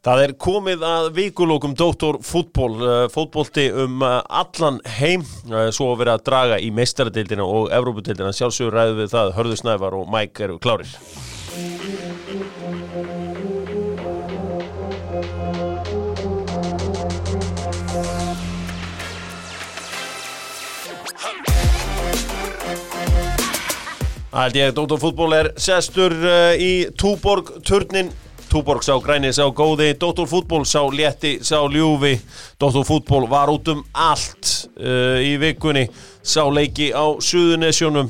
Það komið að vikulokum Dr. Fútból, fótbolti allan heim, svo að vera að draga í meistaradeildina og Evrópudeildina, sjálfsögur ræðu við það, Hörður Snævar og Mike eru klárir. Það Dr. Fútból sestur í Túborg-turnin. Túborg sá græni, sá góði, Dr. Fútból sá létti, sá ljúfi. Dr. Fútból var út allt í vikunni, sá leiki á Suðurnesjunum.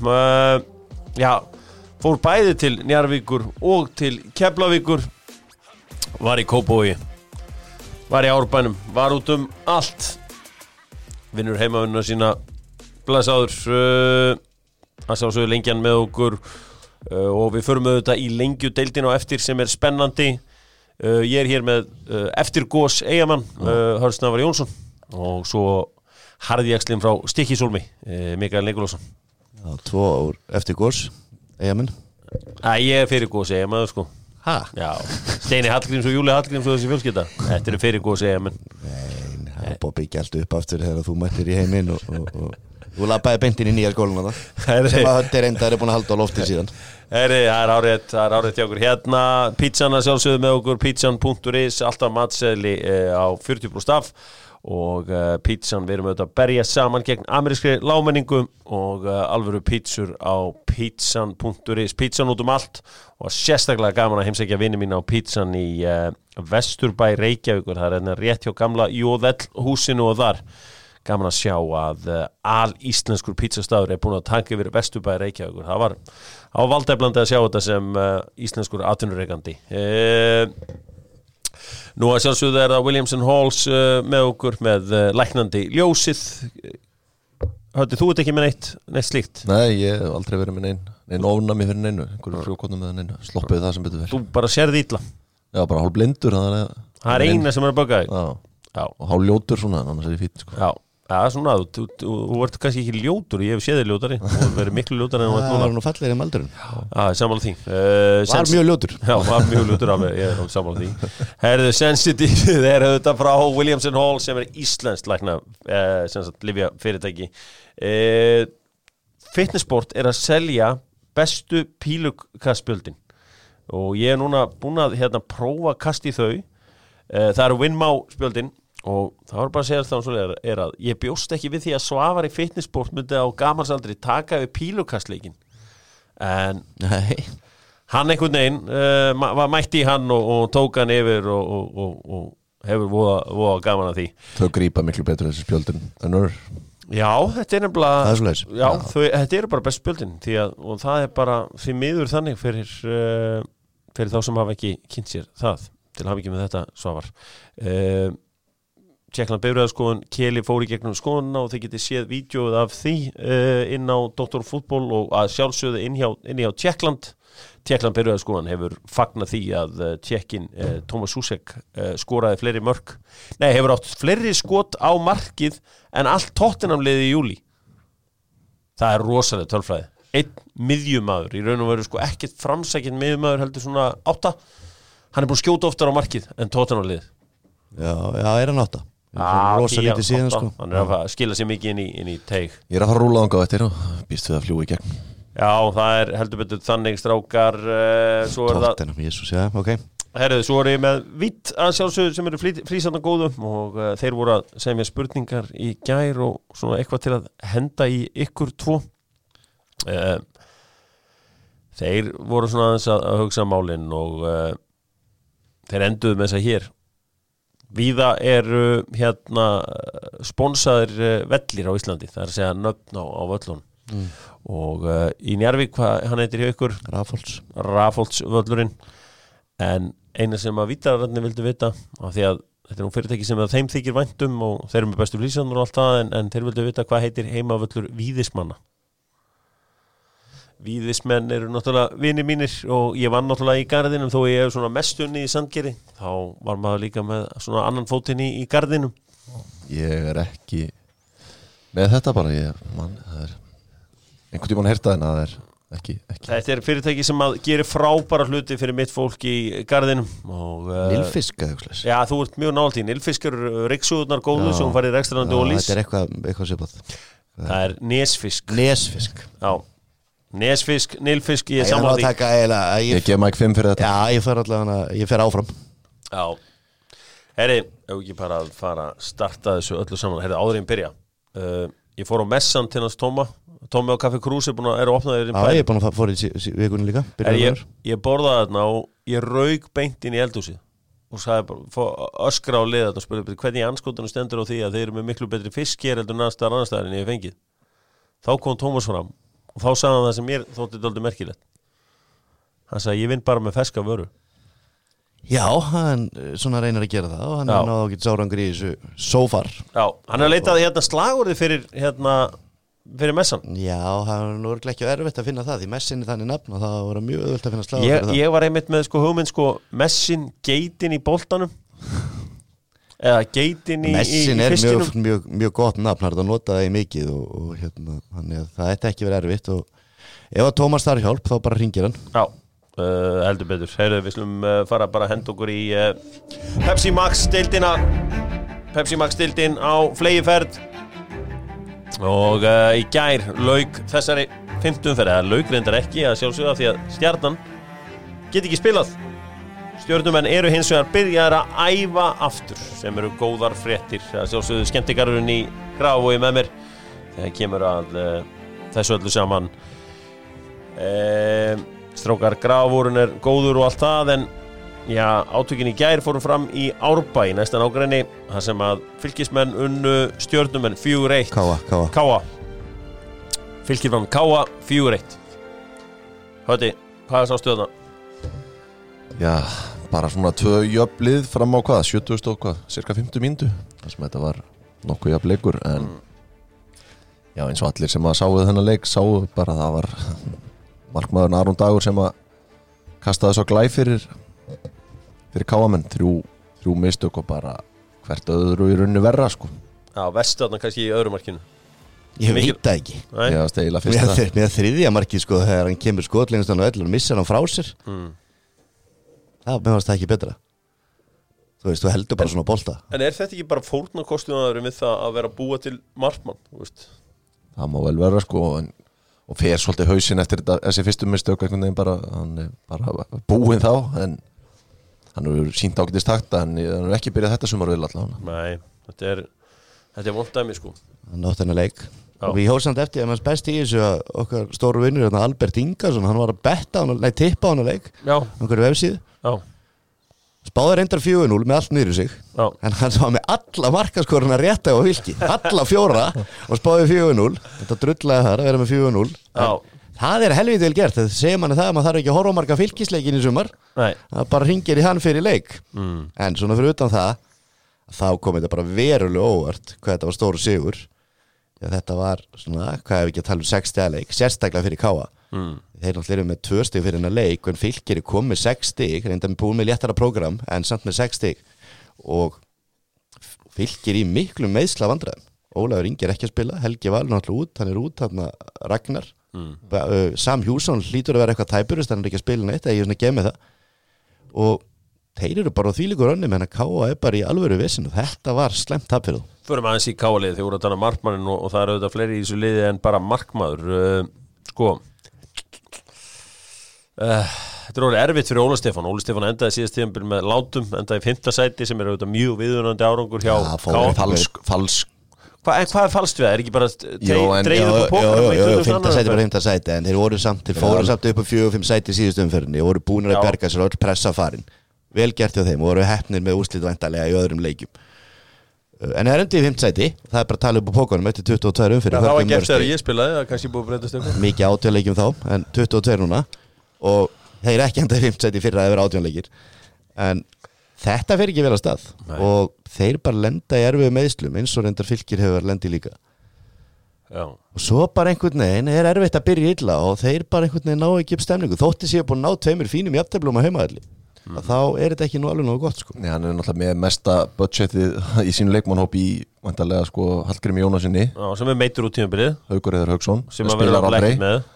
Fór bæði til Njarðvíkur og til Keflavíkur. Var í Kópavogi, var í Árbænum, var út allt. Vinnur heimavinnuna sína, blessaður. Það sá svo lengjan með okkur og við förum auðvitað í lengjudeildina á eftir sem spennandi. Ég hér með eftirgós Eyjamann, Hörður Snævar Jónsson og svo harðjaxlinn frá Stykkishólmi, Mikael Nikolásson. Já, 2 ár eftirgós Eyjamann. Ég fyrirgós Eyjamann, sko. Ha? Já, Steini Hallgríms og Júli Hallgríms og þessi fjölskylda. Þetta fyrirgós Eyjamann. Nei, það bara byggja allt upp aftur þegar þú mættir í heiminn og þú labbaði beintin í nýja skóluna það sem að Höddi reyndar búin að halda á lofti síðan. Það árétt hjá okkur. Hérna, pizzana sjálfsögðu með okkur, pizzan.is, alltaf matseðli á 40% af og pizzan, við erum auðvitað að berja saman gegn amerískri lágmenningu og alvöru pizzur á pizzan.is, pizzan út allt og sérstaklega gaman að heimsækja vini mína á pizzan í Vesturbæ Reykjavíkur, það hérna rétt hjá gamla Jóðell húsinu og þar. Gaman að sjá að alíslenskur pizzastaður búin að taka yfir Vesturbæ Reykjavíkur. Það var á valdeflandi að sjá þetta sem íslenskur atvinnurekandi. Nú að sjálfsögðu það Williams & Halls með okkur með læknandi ljósið. Höddi, þú ekki með neitt slíkt? Nei, ég hef aldrei verið með neinn ofnami fyrir neinu, einhverju frjókotnum með neinu, sloppið það sem betur vel. Þú bara sérði illa? Já, bara hálf blindur. Það eina sem að bögga þig? Já, og hálf ljótur svona, annars ég fínt, sko. Já, svona, þú ert kannski ekki ljótur, ég hef séð þig ljótari, þú verið miklu ljótari en þú ert núna. Það var nú fallegri aldurinn. Sammála því. Var mjög ljótur. Já, var mjög ljótur af mig, ég sammála því. Herðu, Sensitive, þetta frá Williams & Hall sem íslenskt lækna, sem sagt, lyfja fyrirtæki. Fitnessport að selja bestu pílukastspjöldin og ég núna búin að prófa kast í þau. Það Winmau spjöldin. Og það var bara að segja það svo að ég bjóst ekki við því að Svavar í fitnessport myndi á gamalsaldri taka við pílukastleikin. En nei, hann einhvern veginn mætti í hann og tók hann yfir og hefur voða gaman að því. Þau grípa miklu betur þessi spjöldin en öður. Já, þetta nefnilega. Það svoleiðis. Já, þetta bara best spjöldin og það bara því miður þannig fyrir þá sem hafa ekki kynnt sér það. Til hafa ekki með þetta Svavar. Tékkland bifreiðaskoðun, Keli fór í gegnum skoðunna og þið getið séð vídeóið af því inn á Dr. Fútból og að sjálfsögðu inn hjá Tékkland. Tékkland bifreiðaskoðun hefur fagnað því að Tékkin Thomas Susek skoraði fleiri mörk. Nei, hefur átt fleiri skot á markið en allt Tottenham-liðið í júlí. Það rosalega tölfræði. Einn miðjumaður, í raun og veru ekkert framsækinn miðjumaður heldur svona 8. Hann búin að skjóta oftar á markið en Tottenham-liðið. Já, hann 8. Rosa lítið síðan, sko. Hann að skila sér mikið inn í teig. Ég að fara að rúla þangað á eftir og býst við að fljúga í gegn. Já, það heldur betur þannig strákar. Tottenham, Jesus, já, ok. Herðu, svo ég með vitt að sjálfsögðu sem eru flýsandi góðum og þeir voru að segja mér spurningar í gær og svona eitthvað til að henda í ykkur 2. Þeir voru svona aðeins að hugsa málin og þeir enduðu með þess að hér. Víða eru sponsaðir vellir á Íslandi, það að segja nöfn á völlunum. Og í Njarðvík, hann heitir hjá ykkur? Rafholts völlurinn. En eina sem að vítarararnir vildu vita, af því að þetta nú fyrirtæki sem þeim þykir væntum og þeir eru með bestu flýsandur og allt það, en þeir vildu vita hvað heitir heimavöllur Víðismanna. Víðismenn eru náttúrulega vinir mínir og ég vann náttúrulega í garðinum þó ég hef svona mestunni í Sandgeri þá var maður líka með svona annan fótinn í garðinum. Ég ekki með þetta bara það einhvern tímann heyrta en það ekki. Þetta fyrirtæki sem að gerir frábæra hluti fyrir mitt fólk í garðinum og Nilfisk eða eitthvað. Já, þú ert mjög nálægt í Nilfisk eru ryksuðurnar góðu sem hún farið rekstrarandi ólís. Þetta eitthvað svipað. Það Nesfisk. Já, Nesfisk, Nilfisk, ég sammála því. Ég gef Mike 5 fyrir þetta. Já, ég fer áfram. Já. Herri, ef ekki bara að fara að starta þessu öllu saman. Herri, áður en byrja. Ég fór á messan til hans Tómi og Kaffi Krús eru opnaðir Já, ég er búin að fóra í vikunni líka. Ég borðaði þarna og ég rauk beint inn í eldhúsið og sagði bara, öskra á liða og spurði hvernig í anskotunum stendur á því að þeir eru með miklu betri fisk hér heldur annars staðar en ég hef fengið. Þá kom Tómas fram og þá sagði hann það sem mér þótti dálítið merkilegt. Hann sagði, ég vinn bara með ferska vöru. Já, hann svona reynir að gera það og hann er náðu að geta sárangur í þessu so far. Já, hann er leitað slagorðið fyrir messan. Já, hann er ekki erfitt að finna það því messin er þannig nafn og það var mjög öðvöld að finna slagorðið fyrir það. Ég var einmitt með hugmynd messin geitin í boltanum eða geitin í fiskinum. Messin er mjög gott nafn, hann er að nota það í mikið og þannig að það ætti ekki verið erfitt og ef að Tómas þarf hjálp þá bara hringir hann. Já. Heldur betur. Heyrðu, við slum fara bara að henda okkur í Pepsi Max deildina. Pepsi Max deildin á flegiferð og í gær lauk þessari 5. umferð, eða lauk reyndar ekki að sjálfsögða því að Stjarnan get ekki spilað. Stjörnumenn eru hins vegar byrjaðir að æfa aftur sem eru góðar fréttir. Sjálfsögðu skemmtigarurinn í Grafarvogi með mér þegar kemur að þessu öllu saman. Strákar, Grafarvogurinn er góður og allt það en já, átökin í gær fórum fram í Árbæ næstan ágrenni, þar sem að fylkismenn unnu Stjörnumenn 4-1. Káa. Fylkir fram Káa 4-1. Höti, hvað er sá stöðna? Já, bara svona 2 jöfnlið fram á 70 og cirka 50 mínútu. Það sem þetta var nokkuð jöfn leikur en já, eins og allir sem að sáu þennan leik sáu bara það var markmaðurinn Aron Dagur sem að kastaði svo glæf fyrir Káamenn, þrjú mistök og bara hvert öðru í rauninni verra sko. Já, vestarna kannski í öðru markinu. Ég veit það ekki. Já, stegilega fyrst það. Með þriðja markið sko þegar hann kemur skotlengst á öllu og missar hann frá sér. Það meðast það ekki betra. Þú veist, þú heldur bara svona bolta. En er þetta ekki bara fórnarkostnaðurinn við það að vera að búa til markmann, þú veist? Það má vel vera sko og fer svolítið hausinn eftir þessi fyrstu mistök einhvern veginn bara, hann er bara búinn þá en hann er sínt ágætist takta en hann er ekki byrjað þetta sumar vel allavega. Nei, þetta er vonddæmi sko. Hann átt hennar leik og við hóðsamt eftir að maður best í þessu að okkar stóru vinnur Albert Ingarsson, hann var að betta tippa á hann leik á einhverju vefsíðu. Já. Spáði reyndar 4-0 með allt niður í sig. Já. En hann var með alla markaskoruna rétta á Fylki, alla 4 og spáði 4-0. Þetta drullaði þar að vera með 4-0. Það er helviti vel gert. Það segir manni það að maður þarf ekki að horfa á marga Fylkisleikin í sumar. Nei. Það bara hringir í hann fyrir leik. En svona fyrir utan það, þá kom þetta bara verulega óvart hvað þetta var stóru sigur. Já, þetta var svona, hvað ef ekki að tala um 6 stiga leik, sérstaklega fyrir Káa. Þeir náttúrulega eru með 2 stig fyrir hennar leik en Fylkir er komið með 6 stig, reynda með búin með léttara prógram en samt með 6 stig og Fylkir í miklu meiðsla vandræðum. Ólafur Ingi er ekki að spila, Helgi Valur náttúrulega út, hann er út, hann Ragnar Sam Hjússon hlýtur að vera eitthvað tæpurist, hann er ekki að spila neitt, ég er svona að gefa með það og þeir eru bara á þvílíku rönnum en að Káa er bara í alvöru vesinu, þetta var slemt tap fyrir þú. Förum aðeins í Káa-liðið, þeir voru að tala markmannin og það eru auðvitað fleiri í þessu liði en bara markmaður Þetta er orðið erfitt fyrir Óla Stefán. Óli Stefán endaði síðast tímabil með látum, endaði í 5. sæti sem er auðvitað mjög viðunandi árangur hjá Káa. Falsk. Hvað er falskt við það? Er ekki bara dreigð upp á pókarum? Jú, 5. sæti bara 5. sæti en þeir fóru samt upp á 4-5 sæti síðustu umferðinni og voru búnir að berga sér og pressa farin. Vel gert hjá þeim og voru heppnir með úrslit væntanlega í öðrum leikjum. En það er endið í 5. sæti, það er bara að tala upp á pókanum eftir 22 umferðir. Það var gert þegar ég spilaði, það kannski búið að breytast eitthvað. Mikið 18 leikjum þá, en 22 núna og þeir ekki endað í 5. sæti fyrir að það vera 18 leikir. En þetta fer ekki vel á stað. Nei. Og þeir bara lenda í erfiðu meiðslum eins og reyndar Fylkir hefur lendið líka. Já. Og svo bara einhvern veginn er erfitt að byrja illa og þeir bara einhvern veginn ná ekki upp stemningu. Þótti séu búin að ná 2 fínum jafnteflum á heimavelli. Þá er þetta ekki nú alveg nógu gott sko. Nei, hann er náttúrulega með mesta budgetið í sínu leikmannhóp í vantarlega sko Hallgrími Jónasinni. Já, sem er meittur út tímabilið. Haukur Heiðar Hauksson sem að vera blækt með.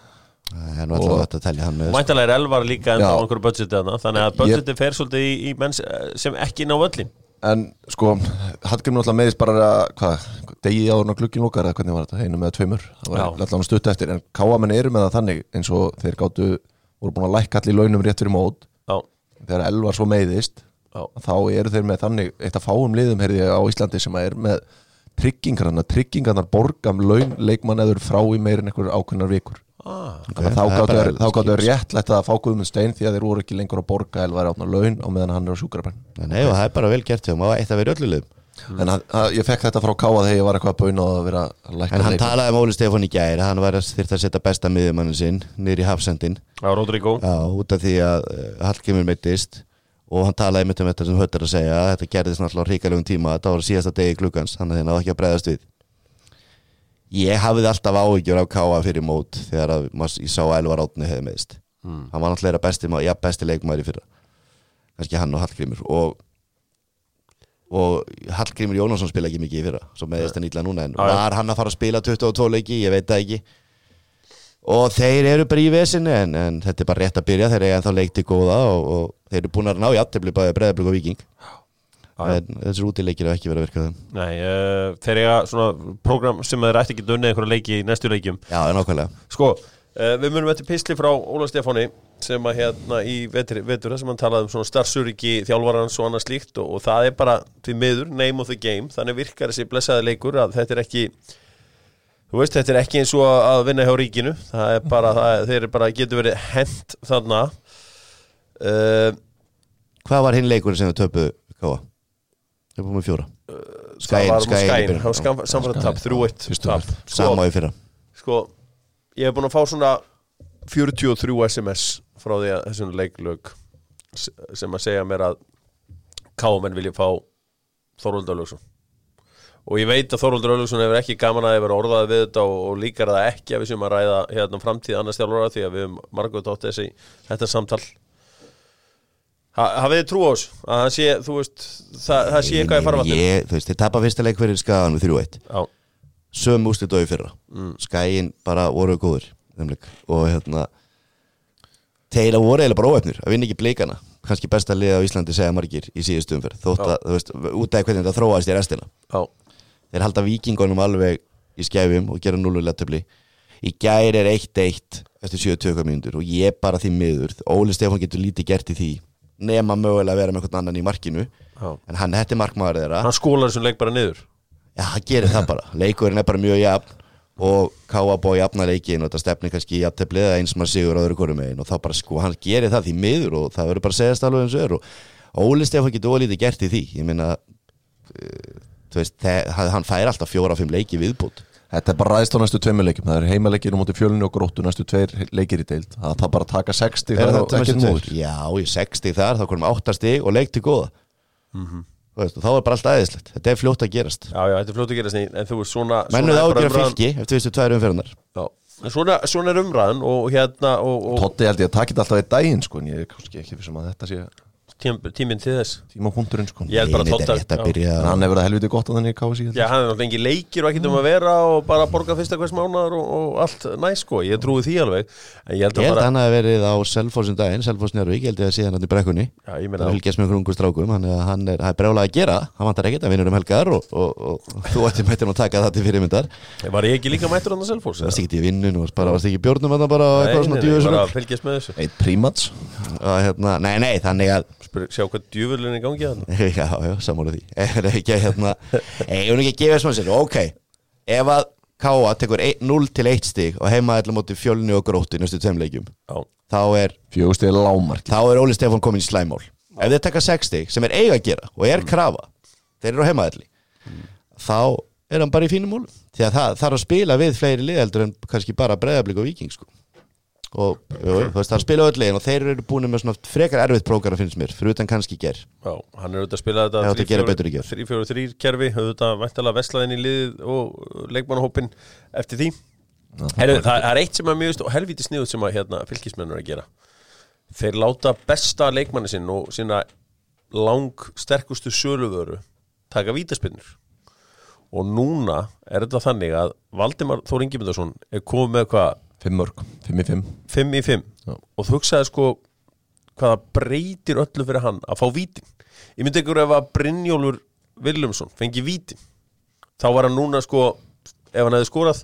Það er alltaf gott að telja hann með. Væntanlega Elvar líka enda á einhverju budgeti þarna, þannig að budgeti fer svolítið í menn sem ekki ná völlin. En sko, Hallgrímur náttúrulega meðist bara degi áður á glugginn lokar eða hvernig var þetta, 1 eða 2, það var alltaf stutt eftir, en KA-menn eru með það þannig eins og þeir voru búin að lækka allir launum rétt fyrir mót. Þegar Elvar svo meiðist, þá eru þeir með þannig eitt af fáum liðum heyrði ég á Íslandi sem er með tryggingarnar borgam laun leikmann eður frá í meir en einhver ákveðnar vikur. Þá gáttu réttlætt að fá Guðmund Stein því að þeir voru ekki lengur að borga Elvar átna laun á meðan hann er á sjúkrabein. Nei, og það er bara vel gert hjá maður, eitt að vera öllu liðum. En ég fekk þetta frá Káa þegar ég var eitthvað að bauna og að vera að lækka. En hann talaði Óli Stefán í gær, hann var þyrfti að setja besta miðjumannin sinn niður í hafsendin. Rodrigo. Já, út af því að Hallgrímur meiddist og hann talaði mitt þetta sem Höttur að segja, þetta gerðist náttúrulega á hrikalegum tíma, þetta var síðasta degi gluggans, þannig að það náði ekki að bregðast við. Ég hafði alltaf áhyggjur af Káa fyrir mót þegar ég sá Elvar Árni hefði meiðst. Hann var náttúrulega besti leikmaður í fyrra. Kannski hann og Hallgrímur og Hallgrímur Jónasson spila ekki mikið í fyrra, svo meiðist hann illa núna, en var hann að fara að spila 22 leiki, ég veit það ekki. Og þeir eru bara í vesinni, en þetta er bara rétt að byrja, þeir eru ennþá leik til góða og þeir eru búin að ná jafntefli bæði Breiðablik og Víking. En þessir útileikir hafa ekki verið að virka þeim. Nei, þeir eiga svona prógram sem þeir ætti ekki dunnið einhverja leiki í næstu leikjum. Já, nákvæmlega. Sko, við munum eftir pistli frá Óla Stefáni sem að í vetur sem hann talaði svona starfsöryggi þjálfarans og annað slíkt og það er bara því miður, name of the game, þannig virkar þessi blessaði leikur að þetta er ekki, þú veist, þetta er ekki eins og að vinna hjá ríkinu, það er bara, þeir eru bara getur verið hent þarna. Hvað var hinn leikur sem við töpuðu Káa? Við búum með 4. Skæin, samfara tap 3-1 tap. Sama í fyrra. Sko, ég hef búin að fá svona 43 SMS frá því að þessum leiklög sem að segja mér að Káamenn vilja fá Þorvaldur Örlygsson og ég veit að Þorvaldur Örlygsson hefur ekki gaman að vera orðaði við þetta og líkar það ekki að við séum að ræða hérna framtíð annars þjálfara því að við höfum margótt átt þetta samtal. Hafið þið trú á þessu? Að það sé, þú veist, það sé eitthvað að fara vatnir? Þú veist, þið tapa fyrsta leik fyrir Skagan við 3-1. Já. Sömu úrslit og í fyrra. Skaginn bara voru góður, og þeir voru eiginlega bara óefnir að vinna ekki Blikana. Kannski besta liða á Íslandi segja margir í síðustu umferð. Þótt að, þú veist, út af hvernig þetta þróaðist í restina. Já. Þeir halda Víkingunum alveg í skæfum og gera 0-0 töfli. Í gær er 1-1 eftir 70 mínútur og ég bara því miður. Óli Stefán getur lítið gert í því. Nema mögulega að vera með einhvern annan í markinu. En hann hætti markmaður þeirra. Hann skólar þessum leik bara niður. Já, hann gerir það bara. Leikurinn er bara mjög jafn og Káa búið að jafna leikin og þetta stefnir kannski í jafntefli eða eins maður sigur á öðru hvoru megin og þá bara hann gerir það því miður og það verður bara að segjast alveg eins og og Óli Stefán getur ólítið gert í því. Ég meina, þú veist, hann fær alltaf 4-5 leiki viðbútt. Þetta er bara ræðst á næstu 2 leikjum. Það er heimaleikir á móti Fjölni og Gróttu næstu 2 leikir í deild. Það bara taka 60 þar og ekki 2. Já, í 60 þar, þá komum 8 stig og leik til góða. Veist, og þá er bara alltaf æðislegt. Þetta er fljótt að gerast. Já, þetta er fljótt að gerast en þú veist svona Mennuð ágjör fylki eftir vistu 2 umferðnar. Já. Svona er umræðan og Totti held ég að taka þetta alltaf í daginn sko, en ég er kannski ekki fyrir að þetta sé tíminn til þess tímapunkturinn sko. Ég held bara Totta hann hefur það helviti gott á þenni kási. Já, hann er náttúrulega engin leikir og ekkert að vera og bara borga fyrsta hvers mánaðar og allt næs sko, ég trúi því alveg en ég held að hann hafi verið á Selfoss daginn, Selfoss Njárvík, ég held að síðan hann í brekkunni það fylgjast með ungur strákum hann er brjálega að gera, hann vantar ekkert að vinna helgar og þú ætti mættir að taka það til fyrirmyndar. Var ég ekki líka mættur á Selfoss? Varst ekki í vinnun og varst ekki í bjórnum sjá hvað djúvurlun er gangi að Já, sammála því ég hún ekki að gefa svona sér ok, ef að Káa tekur 0-1 stig og heima ætla móti Fjölni og Gróttu í næstu 2 leikjum þá er 4 stig lágmark þá er Óli Stefán komin í slæmál ef þeir taka 6 stig sem er eiga að gera og er krafa þeir eru á heima þá er hann bara í fínum mólum því að það þarf að spila við fleiri liðeldur en kannski bara Breiðablik og Víking sko og þú veist það spila öll legin og þeir eru búin með svona frekar erfitt prógram finnst mér fyrir utan kannski ger Já, hann er auðvitað að spila þetta 3-4-3 kerfi, auðvitað væntalega veslaðin í liðið og leikmannahópin eftir því það er eitt sem er mjög og helvíti sniðut sem að fylkismenn er að gera þeir láta besta leikmanni sinn og sína sterkustu söluvöru taka vítaspinnur og núna er þetta þannig að Valdimar Þór Ingimundarson er komið með 5 mörg, 5-5 5-5 og þú hugsaði sko hvaða breytir öllu fyrir hann að fá vítin. Ég myndi ykkur ef að Brynjólfur Willumsson fengi vítin þá var hann núna sko ef hann hefði skorað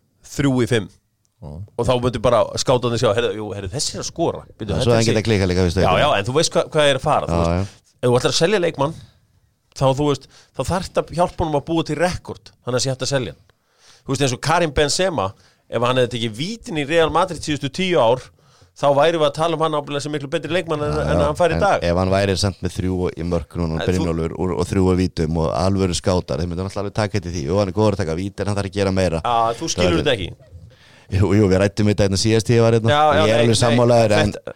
3-5 og þá myndi bara skátaði sjá herðu þessi að skora svo hann geta klika líka já, en þú veist hvað er að fara ef þú ætlar að selja leikmann þá þú veist, þá þarft að hjálpa honum að búa til rekord þannig að sé hægt að selja hann þú veist eins og Karim Benzema ef hann hefði tekið vítin í Real Madrid síðustu 10 ár þá væri við að tala hann ábyggilega sem miklu betri leikmann en hann fær í dag ef hann væri samt með 3 í mörkunum Brynjólfur og 3 vítum og alvöru skátar þeir myndi hann alltaf alveg taka þetta í því og hann er góður að taka víti en hann þarf að gera meira þú skilur þetta ekki jú, við rættum þetta hérna síðast ég var hérna ég er alveg sammálaður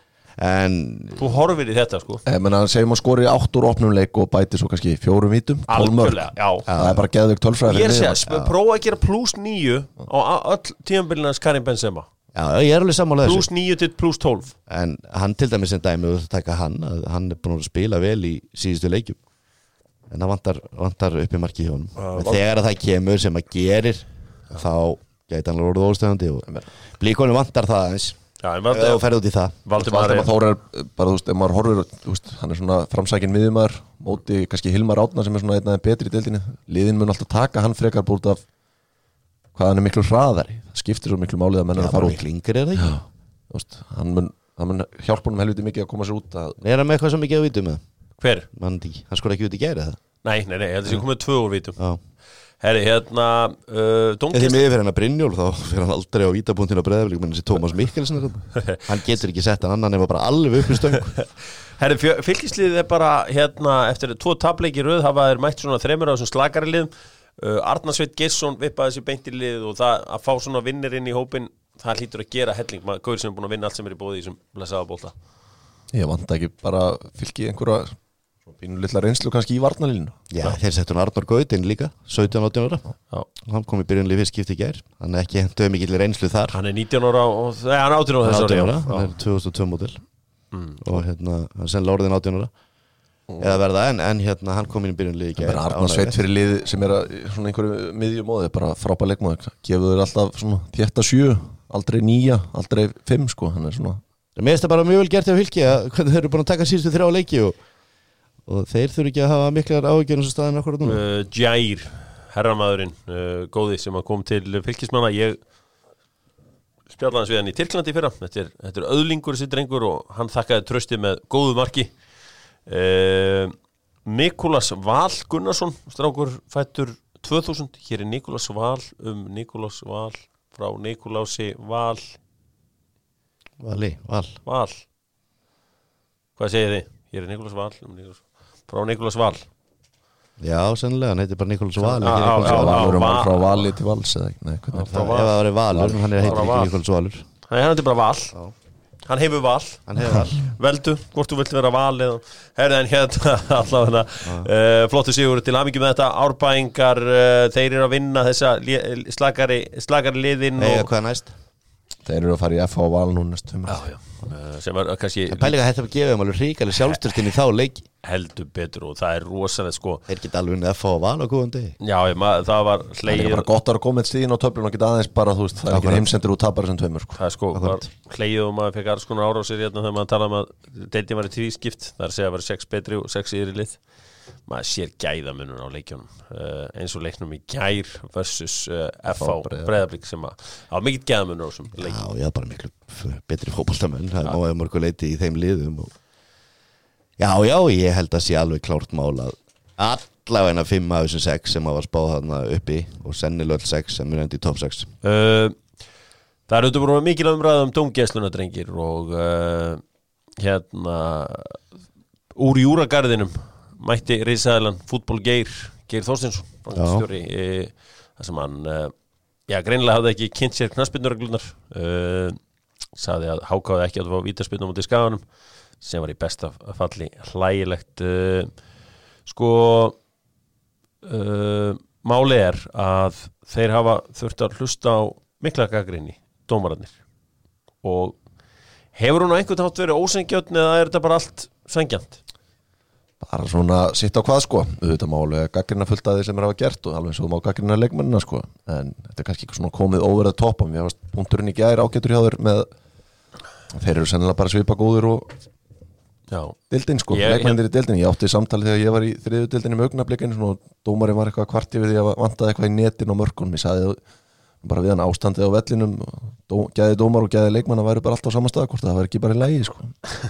en þú horfir í þetta sko menn hann segir maður skori 8 úr opnum leik og bæti svo kannski 4 vítum 12 mörg það er bara geðveik tölfræði ég er að prófa að gera +9 á öll tímabilins Karim Benzema ég er alveg sammálaður +9 til +12 en hann til dæmis sem dæmi og taka hann er búin að spila vel í síðustu leikjum en það vantar upp í markið hjá honum þegar það kemur sem að gerir þá gæti hann orðið óstöðandi og Blíkonum vantar það aðeins og ferði út í það Valdimar Þór er bara, þú veist, ef maður horfir hann er svona framsækin miðjumæður móti kannski Hilmar Árna sem er svona einn aðeins betri í deildinni liðin mun alltaf taka hann frekar búið af hvað hann er miklu hraðari það skiptir svo miklu málið að menn að fara út er það ekki? Hann mun hjálpa honum helviti mikið að koma sér út er hann með eitthvað sem ekki að vítum með? Hver? Hann skor ekki út í gæri það? Nei, ég held að það komið 2 úr vítum herri, hérna því miður fyrir hann að Brynjólf þá fyrir hann aldrei á vítabúntinu á Breiðablik menn þessi Tómas Mikkelsen hann getur ekki sett hann annan nema bara alveg upp í stöng herri, fylkisliðið er bara hérna, eftir 2 tapleiki röð hafa þeir mætt svona 3 á þessum slakari liðum Arnar Sveinn Geirsson vippaði þessi beint í lið og það að fá svona vinnir inn í hópin það hlýtur að gera helling gaur sem er búin að vinna allt sem er í boði í þessum blessaða bolta ég vant ekki bara fylki einhverja pínu litla reynslu kannski í varnarlínu þeir settu hann Arnór Gautinn líka 17-18 ára hann kom í byrjunlið fyrst skipti í gær hann er ekki hentuð mikill reynslu þar hann er 19 ára og hann er 18 ára þess ára hann er 2002 módel og hérna hann sennilega orðin 18 ára eða verða en hérna hann kom inn í byrjunlið í gær Arnar Sveit fyrir lið sem er svona einhverju miðjumóði bara frábær leikmaður gefur þeir alltaf svona 7 aldrei 9 aldrei 5 sko hann er svona mér finnst það bara mjög vel gert hjá Fylki að hvernig þeir eru búin að taka síðustu 3 leiki og þeir þurfi ekki að hafa miklar áhyggjur eins og staðin akkurat núna Jair, herramaðurinn góði sem að kom til Fylkismanna ég spjallaði hans við hann í Tyrklandi fyrra þetta er öðlingur þessi drengur og hann þakkaði trösti með góðu marki Nikolás Val Gunnarsson strákur fættur 2000 hér er Nikolás Val Nikolás Val frá Nikolási Val Val hvað segir þið? Hér er Nikolás Val frá Nikolás Val já, sennilega, hann heitir bara Nikolás Val frá Vali til Vals eða ekki ef það var Valur, hann heitir ekki Nikolás Valur hann heitir bara Val hann hefur val veldu, hvort þú vilt vera val eða herðan hérna allavega flottu sigur til hamingju með þetta Árbæingar, þeir eru að vinna þessa slakari liðin hvað næst? Þeir eru að fara í FH Val nú næst sem var kannski pælinga hætti að gefa þeim alveg ríkali sjálfstyrtin í þá leiki heldur betur og það er rosalega sko þeir geta alveg unnið FH Val á góðan degi já, það var hlegið það er bara gott að koma eitt stíðin á töflun og geta aðeins bara þú veist, það er ekki heimsendur og tapar þessum 2 sko. það er sko, var hlegið og maður fekk alls konar árásir hérna þegar maður talaði að deildin var í tvískipt það er að segja að vera 6 betri og 6 yfir í lið maður sér gæðamunum á leikjónum eins og leiknum í gær versus FH Breiðablik sem að á mikill gæðamunum á þessum leikjum já, bara miklu betri fótboltamenn það er á mörgu leiti í þeim liðum og já, ég held að sé alveg klárt mál að allavegna 5 af þessum 6 sem var spáð þarna uppi og sennilega 6 sem er endi í top 6 það er auðvitað bara mikil umræða dómgæsluna drengir og hérna úr Júragarðinum mætti risaðalan fútból Geir Þorsteinsson stjóri þar sem hann greinilega hafði ekki kynnt sér knattspyrnureglunar sagði að hákáði ekki að fá vítaspyrnu á móti Skaganum sem var í besta falli hlægilegt máli er að þeir hafa þurft að hlusta á mikla gagnrýni dómararnir og hefur hún á einhvern hátt verið ósengjörn eða er þetta bara allt sangjant? bara svona sitt á hvað sko auðvitað málega gaggrina fullt að því sem hafa gert og alveg svo má gaggrina leikmennina sko en þetta kannski ekki svona komið over the top og mér varst punkturinn í gær ágætur hjá þér með þeir eru sennilega bara svipa góður og deildin sko, leikmennir í deildin ég átti samtali þegar ég var í þriðu deildin með Augnablikinu og dómarinn var eitthvað kvarti við því að vantaði eitthvað í netin og mörkunum ég sagði bara við hann ástandið á vellinum gæði dómar og gæði leikmanna væri bara alltaf á sama stað hvort það væri ekki bara í lagi sko.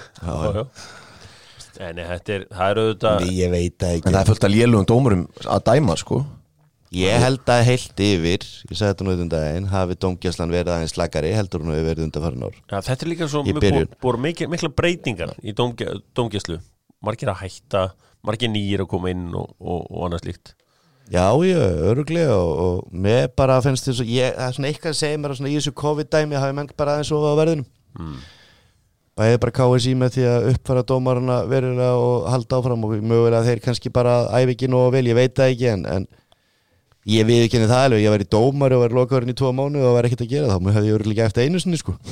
Nei, það er auðvitað ég veit það ekki en það er fullt að lélugum dómurum að dæma sko ég held að heilt yfir ég sagði þetta nú daginn hafi dómgæslan verið aðeins slakari heldur hún hefur verið undanfarin ár þetta er líka svo búið mikla breytingar í dómgæslu margir að hætta, margir nýjir að koma inn og annað slíkt Já, öruglega og mér bara finnst þess að það er svona eitthvað að segja mér í þessu COVID-dæmi hafi menn bara aðeins og á verðinum bæði bara KSI með því að uppfæra dómarana verulega og halda áfram og mögulega þeir kannski bara æfi ekki nógu vel, ég veit það ekki en ég við ekki það alveg, ég var í dómari og var lokaðurinn í 2 mánuði og var ekkert að gera þá hefði ég öruglega eftir einu sinni sko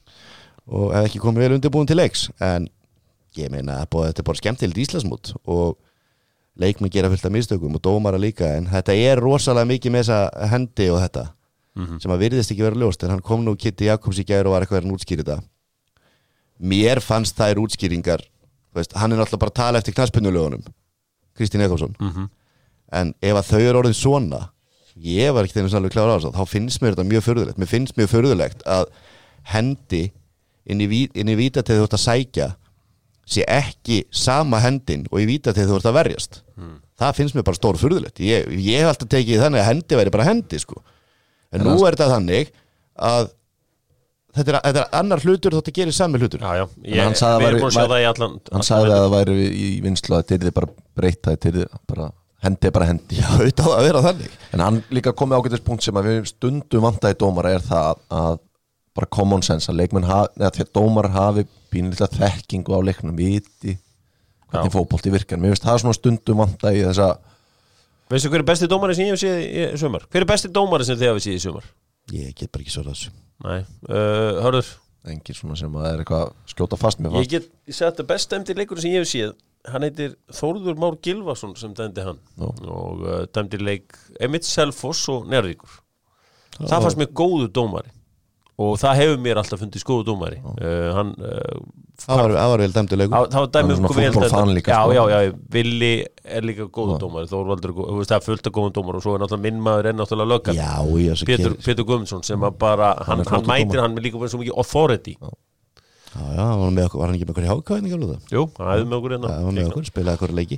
og hef ekki komið vel undirbúin til leiks en ég meina að þetta er bara skemmtilegt Íslandsmót og leikmenn gera fullt af mistökum og dómara líka en þetta er rosalega mikið með þessa hendi og þetta sem að virðist ekki vera ljóst en hann kom nú Kitty Jakobs í gær og var eitthvað að útskýra þetta mér fannst þær útskýringar hann er náttúrulega bara að tala eftir knattspyrnulögunum Kristín Jakobsson en ef að þau eru orðin svona ég var ekki þeirra sannlega klára á þess þá finnst mér þetta mjög furðulegt mér finnst mjög furðulegt að hendi inn í vítateig þú ert að sækja sé ekki sama hendin og í vítateig þú ert að verjast það finnst mér bara stór furðulegt ég hef alltaf tekið þannig að hendi væri bara hendi sko en nú er þetta þannig að þetta er annar hlutur þótt að gera sami hlutur hann sagði að það væri í vinslu að þetta er bara breyta þetta er bara hendi bara hendi já, þetta á að vera þannig en hann líka komið ágætispunkt sem að við stundum vantaði dómara er það að bara common sense að leikmenn því að dómar hafi pínlítið þekkingu á leiknum viti hvernig fótbolti virkar mér finnst það svona stundum vantaði í þessa Veistu hver er besti dómari sem ég hef séð í sumar? Hver er besti dómari sem þið hafið séð í sumar? Ég get bara ekki svarað þessu Nei, hörður engin svona sem að er eitthvað skjóta fast með fast Ég segi að þetta best dæmdi leikur sem ég hef séð hann heitir Þórður Már Gylfason sem dæmdi hann og dæmdi leik Emitt Selfoss og Njarðvíkur það fannst mér góður dómari og það hefur mér alltaf fundið skoðu dómari það var vel dæmdur leikur það var dæmið vel já, Villi er líka góður dómari Þórvaldur, það er fullt af góðum dómar og svo er náttúrulega minn maður náttúrulega löggan Pétur Guðmundsson sem að bara hann mætir hann með líka verið svo mikið authority já, var hann ekki með okkur í hákaðning jú, hann hefði með okkur hann var með okkur, spilaði okkur leiki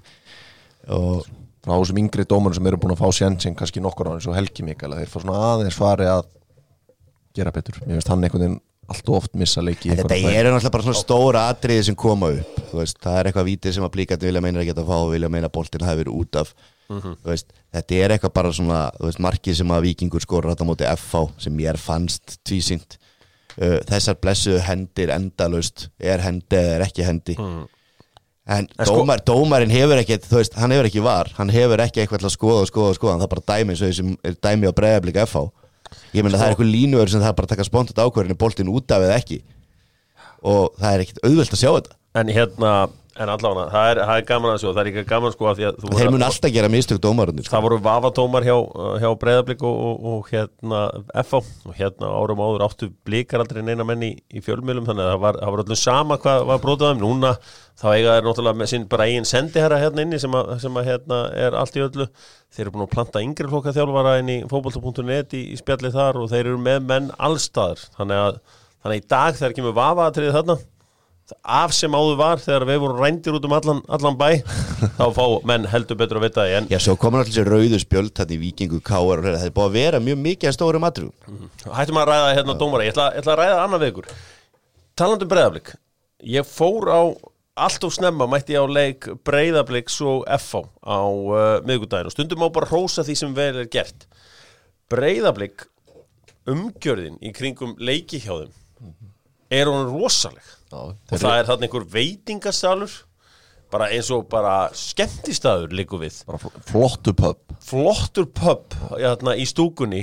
og frá þessum yngri dómarum sem eru búin að fá sjensin kannski nokkur á eins og Helgi Mikael þeir fá svona aðeins fari að gera betur, mér finnst hann einhvern veginn allt of oft missa leiki þetta er náttúrulega bara svona stóra atriði sem koma upp það er eitthvað vítið sem að blíkandi vilja meina að geta að fá og vilja meina að boltinn hafi verið út af þetta er eitthvað bara svona markið sem að Víkingur skorur þetta móti FH sem mér fannst tvísýnt þessar blessuðu hendir endalaust er hendi eða er ekki hendi en dómarinn hefur ekki hann hefur ekki var, hann hefur ekki eitthvað til að skoða það er bara dæmi eins og þessi dæmi á Breiðablik FH ég meina það er eitthvað línuður sem það bara taka spontant ákvörðin boltinn út af eða ekki og það er ekkert auðvelt að sjá þetta en allavega, það er gaman að sjá það er ekki gaman sko að því að þeir mun alltaf gera mistök dómarunir það voru vafadómar hjá Breiðablik og FH og árum áður áttu Blikar aldrei neina menn í fjölmiðlum þannig að það var öllum sama hvað var brotið af núna þá eiga þeir náttúrulega með sinn bara eigin sendiherra inni sem að er allt í öllu þeir eru búin að planta yngri flokka þjálfara inn í fótbolta.net í spjallið þar og þeir eru með menn allstaðar þannig að í dag þegar kemur vafaatriðið þarna af sem áður var þegar við vorum rændir út allan bæ þá fá menn heldur betur að vita það Já, svo komur allir þessi rauðu spjöld þetta í Víkingu, KR og það er búið að vera mjög mikið að stórum atriðum. Hættum að ræða dómara, ég ætla að ræða annað við ykkur talandi Breiðablik ég fór á allt of snemma mætti ég á leik Breiðabliks og FH á miðvikudaginn og stundum á bara hrósa því sem vel er gert Breiðablik umgjörðin í kringum leiki hjá þeim er hún rosaleg og það er þarna einhver veitingasalur bara eins og bara skemmtistaður liggur við bara flottur pub í stúkunni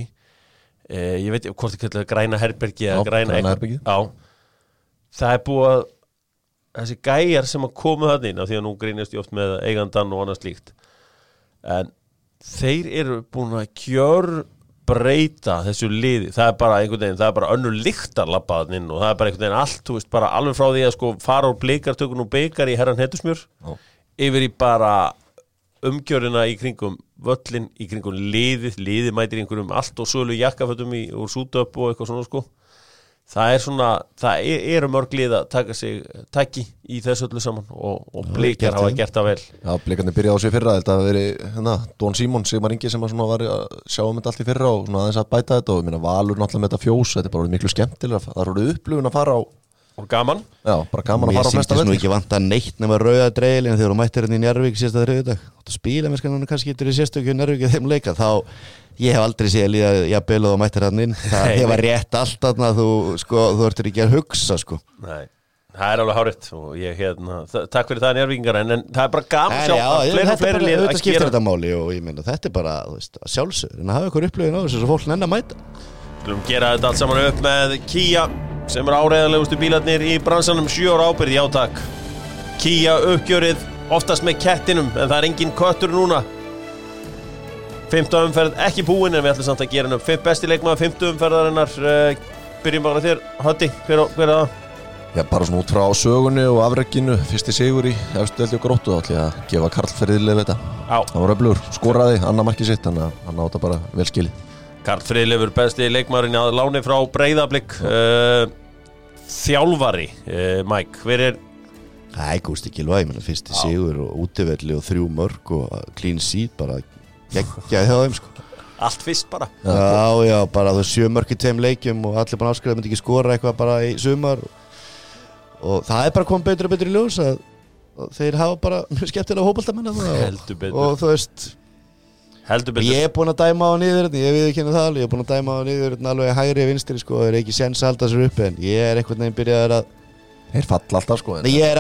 ég veit hvort ég kallar græna herbergi eða græna herbergi það er búið að þessi gæjar sem að komu þarna inn af því að nú grínast ég oft með eigandann og annað slíkt en þeir eru búin að breyta þessu liði, það bara einhvern veginn, það bara önnur lyktarlabbaðan inn og það bara einhvern veginn allt, þú veist, bara alveg frá því að sko fara úr blikartökun og bikar í herran Hetusmjör yfir í bara umgjörina í kringum völlin, í kringum liðið mætir í einhverjum allt og sölu jakkafötum úr sútöp og eitthvað svona sko það svona, það eru mörg lið að taka sig tæki í þessu öllu saman og blikar hafa gert það vel Já, blikarnir byrjaði á sig fyrra, þetta hafi verið Don Simon, Sigmar Ingi sem var að sjá þetta allt í fyrra og svona aðeins að bæta þetta og minna Valur náttúrulega með þetta fjós, þetta bara miklu skemmtilega, það eru upplifun að fara á og gaman. Já, bara gaman að fara á flesta velli. Mér sýndist nú ekki vanta neitt nema rauða dreilin þegar þú mættir hérna í Njarðvík síðasta þriðjudag. Þú spila með skannan kannski getur í sérstöku Njarðvík þeim leika, þá ég hef aldrei séð að líða jafnvel og þú mættir hérna inn. Það var rétt allt þarna, þú ertur ekki að hugsa sko. Nei, það alveg hárétt og ég takk fyrir það Njarðvíkingar en það bara gaman sjá fleiri lið að skipta þetta máli og ég meina þetta bara, þú veist, sjálfsögur en að hafa ykkur upplifun á þessu svo fólk nenni að mæta. Skulum gera þetta allt saman upp með Kia sem áreiðanlegustu bílarnir í bransanum 7 ára ábyrgð, já takk. Kia uppgjörið oftast með kettinum en það engin köttur núna. 5. umferð ekki búin en við ætlum samt að gera hann upp 5 besti leikmaður 5. umferðarinnar byrjum bara þér, Hötti, hver er það? Já, bara svona út frá sögunni og afrekkinu, fyrsti sigur í efstu delti og Gróttu, þá ætla ég að gefa Karl Friðleif þetta. Það var öflugur, skoraði, annað markið sitt, þannig að hann á þetta bara vel skilið. Karl Friðleifur besti leikmaðurinn að láni frá Breiðablik þjálfari Mike, hver er? Gústi Gylfa, ég meina fyrsti sigur og útivelli og 3 mörk og clean sheet bara geggjaði hjá þeim sko. Allt fyrst bara. Já, bara þú 7 mörk í 2 leikjum og allir búin að afskrifa myndi ekki skora eitthvað bara í sumar og það bara komið betur og betur í ljós að þeir hafa bara mjög skemmtilega hópaltamenn og þú veist ég búin að dæma á niður ég viðurkenni það alveg, ég búin að dæma á niður alveg hægri vinstri sko, það ekki séns að halda sér uppi en ég einhvern veginn byrjaður að þeir falla alltaf sko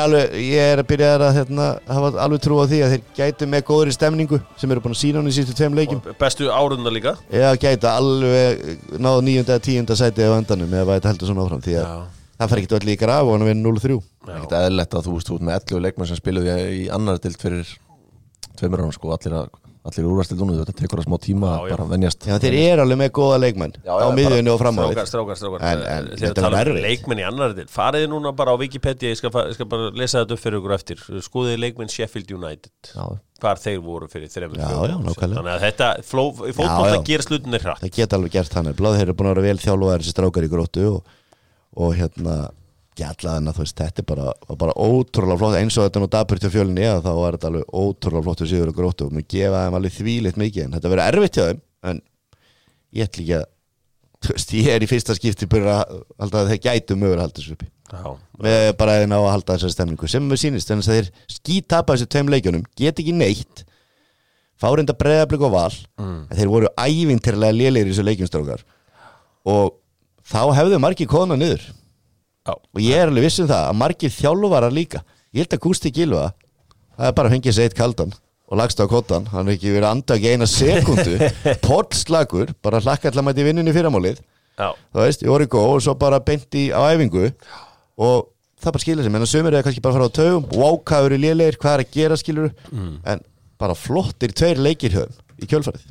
ég byrjaður að hafa alveg trú á því að þeir gætu með góðri stemningu sem eru búin að sína hann í sístu 2 leikjum og bestu árunna líka já, gætu alveg náðu 9. eða 10. sæti á endanum eða þetta heldur svona áfram því að það fær ekkert öll í graf og hann vinna 0-3 ekkert eðlilegt að þú veist út með 11 leikmenn sem spiluðu í annar deild fyrir 2 árum sko, allir úrvarsdeildunum þetta tekur að smá tíma að bara venjast já, þeir eru alveg með góða leikmenn á miðjunni og framávið strákar en þetta var erfitt leikmenn í annar deild, fariði núna bara á Wikipedia ég skal bara lesa þetta upp fyrir ykkur eftir skoðið leikmenn Sheffield United hvar þeir voru fyrir 3 þannig að þetta í fótbolta gerir slutinir hratt það geta alveg gert þannig, þeir eru búin að vera vel þjálfaðir þessi strákar í Gróttu og hérna gætlaðina, þú veist, þetta bara ótrúlega flott, eins og þetta nú dapurt hjá Fjölni þá var þetta alveg ótrúlega flott sigur og Gróttu og mér gefa þeim alveg þvílitt mikið en þetta verður erfitt hjá þeim en ég ætla ekki að þú veist, ég er í fyrsta skipti byrja að halda að þeir gætu mögur að halda þessu uppi með bara eða ná að halda þessari stemningu sem mér sýnist, þannig að þeir skítapa þessu 2 leikjunum, get ekki neitt fá reynda Breiðablik og Val en þeir voru ævintýrlega lélegir í þessu leikjumstrákar og þá hefðu margir kona niður og ég er alveg viss það að margir þjálfarar líka ég held að Gústi Gylfa það bara fengið sér 1 kaldan og lagst á kottan hann hefði ekki verið að anda ekki 1 sekundu pollslagur, bara hlakka allar mæti vinnunni fyrramálið þú veist, ég voru góð og svo bara beint á æfingu og það bara skilur sig menn að sömur er kannski bara að fara á taugum vákaður í lélegir, hvað er að gera skilur en bara flottir 2 leikir höfum í kjölfarið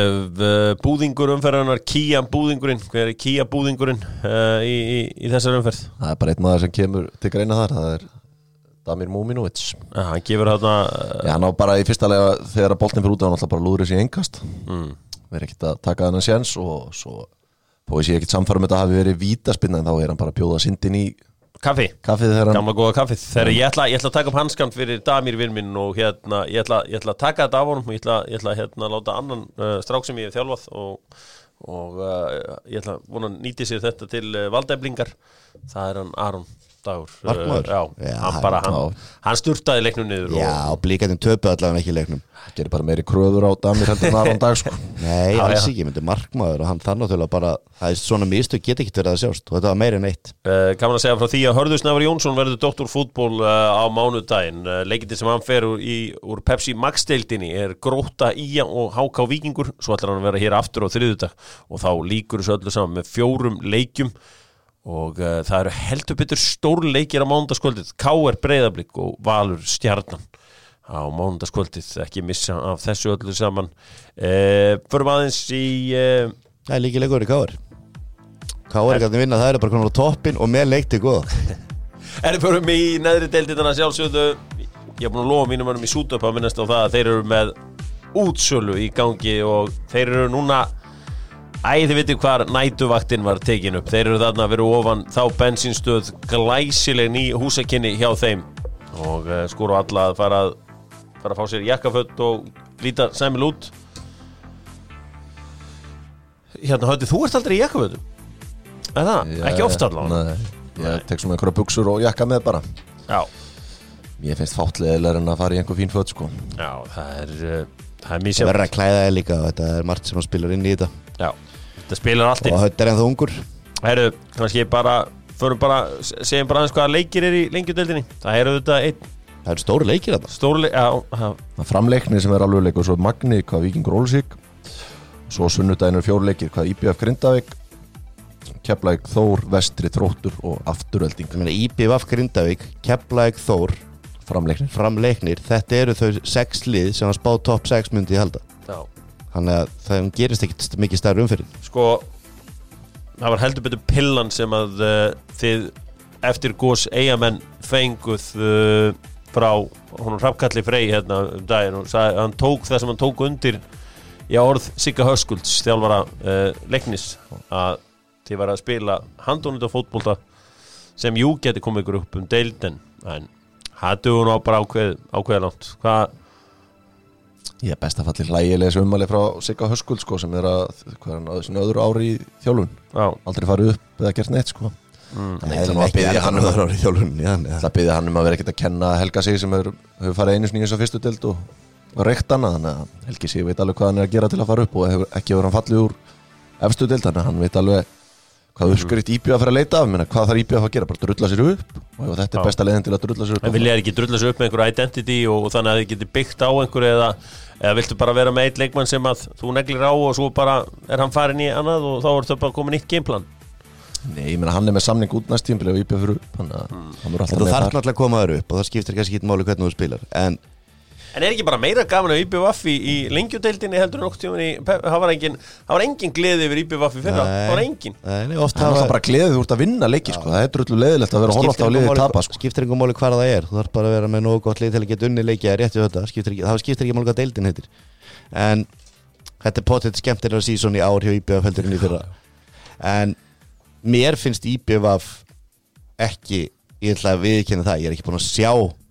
búðingur umferðarinnar Kia búðingurinn, hver er Kia búðingurinn í þessar umferð? Það er bara einn maður sem kemur til greina þar það er Damir Múminovic hann gefur þarna hann á bara í fyrsta lega þegar boltin fyrir út á hann alltaf bara lúður þessi engast verður ekkert að taka þennan séns og svo þó ég sé ekkert samfærum þetta hafi verið vítaspinna en þá er hann bara að bjóða syndin í kaffið gamla góða kaffið þegar ég ætla að taka upp hanskan fyrir Damir vinn minn og hérna ég ætla að taka þetta af honum og ég ætla að láta annan strák sem ég hef þjálfað og ég ætla að vona nýti sér þetta til valdeflingar það er hann Aron Dagur hann sturtaði leiknum niður og blíkættin töpu allavega ekki leiknum það gerir bara meiri kröður á Damir heldur en Aron Dag sko. nei, alls ekki, myndi markmaður og hann þann náttúrulega bara, það er svona mistök geta ekki verið að sjást og þetta var meira en eitt Gaman að segja frá því að Hörður Snævar Jónsson verður doktorfútból á mánudaginn leikindi sem hann fer úr Pepsi Max-deildinni er Grótta, Ía og HK Víkingur svo ætlar hann að vera hér aftur á þriðjudag og þá líkur þessu öllu saman með 4 leikjum og það eru heldur betur stórleikir á mánudagskvöldið, KR Breiðablik og Valur Stjarnan á mánudagskvöldið, ekki missa af þessu öllu saman. Förum aðeins í Það líki leikur í KR gæti vinna, það bara konar á toppin og með leikti góða. Förum í neðri deildina sjálfsögðu. Ég búin að lofa mínum mönnum í Sútöp að minnast á það að þeir eru með útsölu í gangi og þeir eru núna þið vitið hvar nætuvaktin var tekin upp. Þeir eru þarna verið ofan þá bensínstöð, glæsileg ný húsakynni hjá þeim og skoru alla að fara að fá sér jakkaföt og líta sæmil út. Hérna Höddi, þú ert aldrei í jakkafötum? Er það? Ekki oft allavega? Nei, ég tek svona einhverja buxur og jakka með bara. Já. Mér finnst fáttlegilegur en að fara í einhver fín föt sko. Já, það er Það mjög verður að klæða þig líka og þetta er margt sem hann spilar inn í þetta. Já, þetta spilar allt inn. Og Hödd ennþá ungur. Kannski segjum bara aðeins hvaða leikir í lengjudeildinni. Það þetta einn. Það eru stóri leikir þarna. Það framleikni sem alveg leik og svo Magni, hvað Víkingur Ólfsvík. Svo sunnudaginn 4 leikir, hvað IBF Grindavík, Keflavík Þór, Vestri Þróttur og Afturölding. IBF Grindavík, Keflavík Þór, framleiknir. Þetta eru þau 6 lið sem að spá topp 6 myndi í halda. Já. Þannig að það gerist ekkert mikið stærri umfyrir. Sko, það var heldur betur pillan sem að þið eftir gos Eyjamenn fenguð frá honum Hrafnkalli Frey hérna daginn og sagði, hann tók það sem hann tók undir í orð Sigga Höskulds þjálfara Leiknis að þið var að spila handónita fótbolta sem jú geti komið ykkur upp deildin en hattu hún á bara ákveða langt. Hvað? Ég best að falli hlægilega ummæli frá Sigga Höskuld sko sem að hann á þessu öðru ári í þjálfun. Já. Aldrei farið upp eða gert neitt sko. Þannig að biðja hann öðru ári í þjálfun. Það biðja hann að vera ekkert að kenna Helga Sig sem hefur farið einu sinni í þess að fyrstu deild og reykt hana, þannig að Helgi Sig veit alveg hvað hann er að gera til að fara upp og ekki hefur hann fallið úr efstu deild, þannig að hann veit alveg hvað uppskrift IBF að leita af, hvað þarf IBF að gera, bara drulla sér upp og þetta er besta leiðin til að drulla sér upp. En vilja ekki drulla sér upp með einhver identity og þannig að þið getur byggt á einhver eða viltu bara vera með eitt leikmann sem að þú neglir á og svo bara er hann farin í annað og þá er það bara komin nýtt gameplan? Nei, ég meina hann er með samning út næst tímabil ef IBF fyrir upp, þannig að hann verður alltaf með þar. Þú þarf náttúrulega að koma þér upp og það skiptir kannski ekki máli hvernig þú spilar, En ekki bara meira gaman af IBVF í lengjudeildinni heldur nokkuð tímann það var engin gleði yfir IBVF í fyrra, það var engin. Nei, það var bara gleði, þú ert að vinna leiki sko, það er drullu leiðilegt að vera að horfa alltaf á liðið tapa sko. Skiptir einhver máli hvað það er, þú þarf bara að vera með nógu gott lið til að geta unni leiki að rétti þetta, það skiptir ekki máli hvað deildin heitir. En þetta er pottet skemmtilega sísón í ár hjá IBVF heldur inn í fyrra. En mér finnst IBVF ekki, ég ætla að viðurkenna það, ég er ekki búin að sjá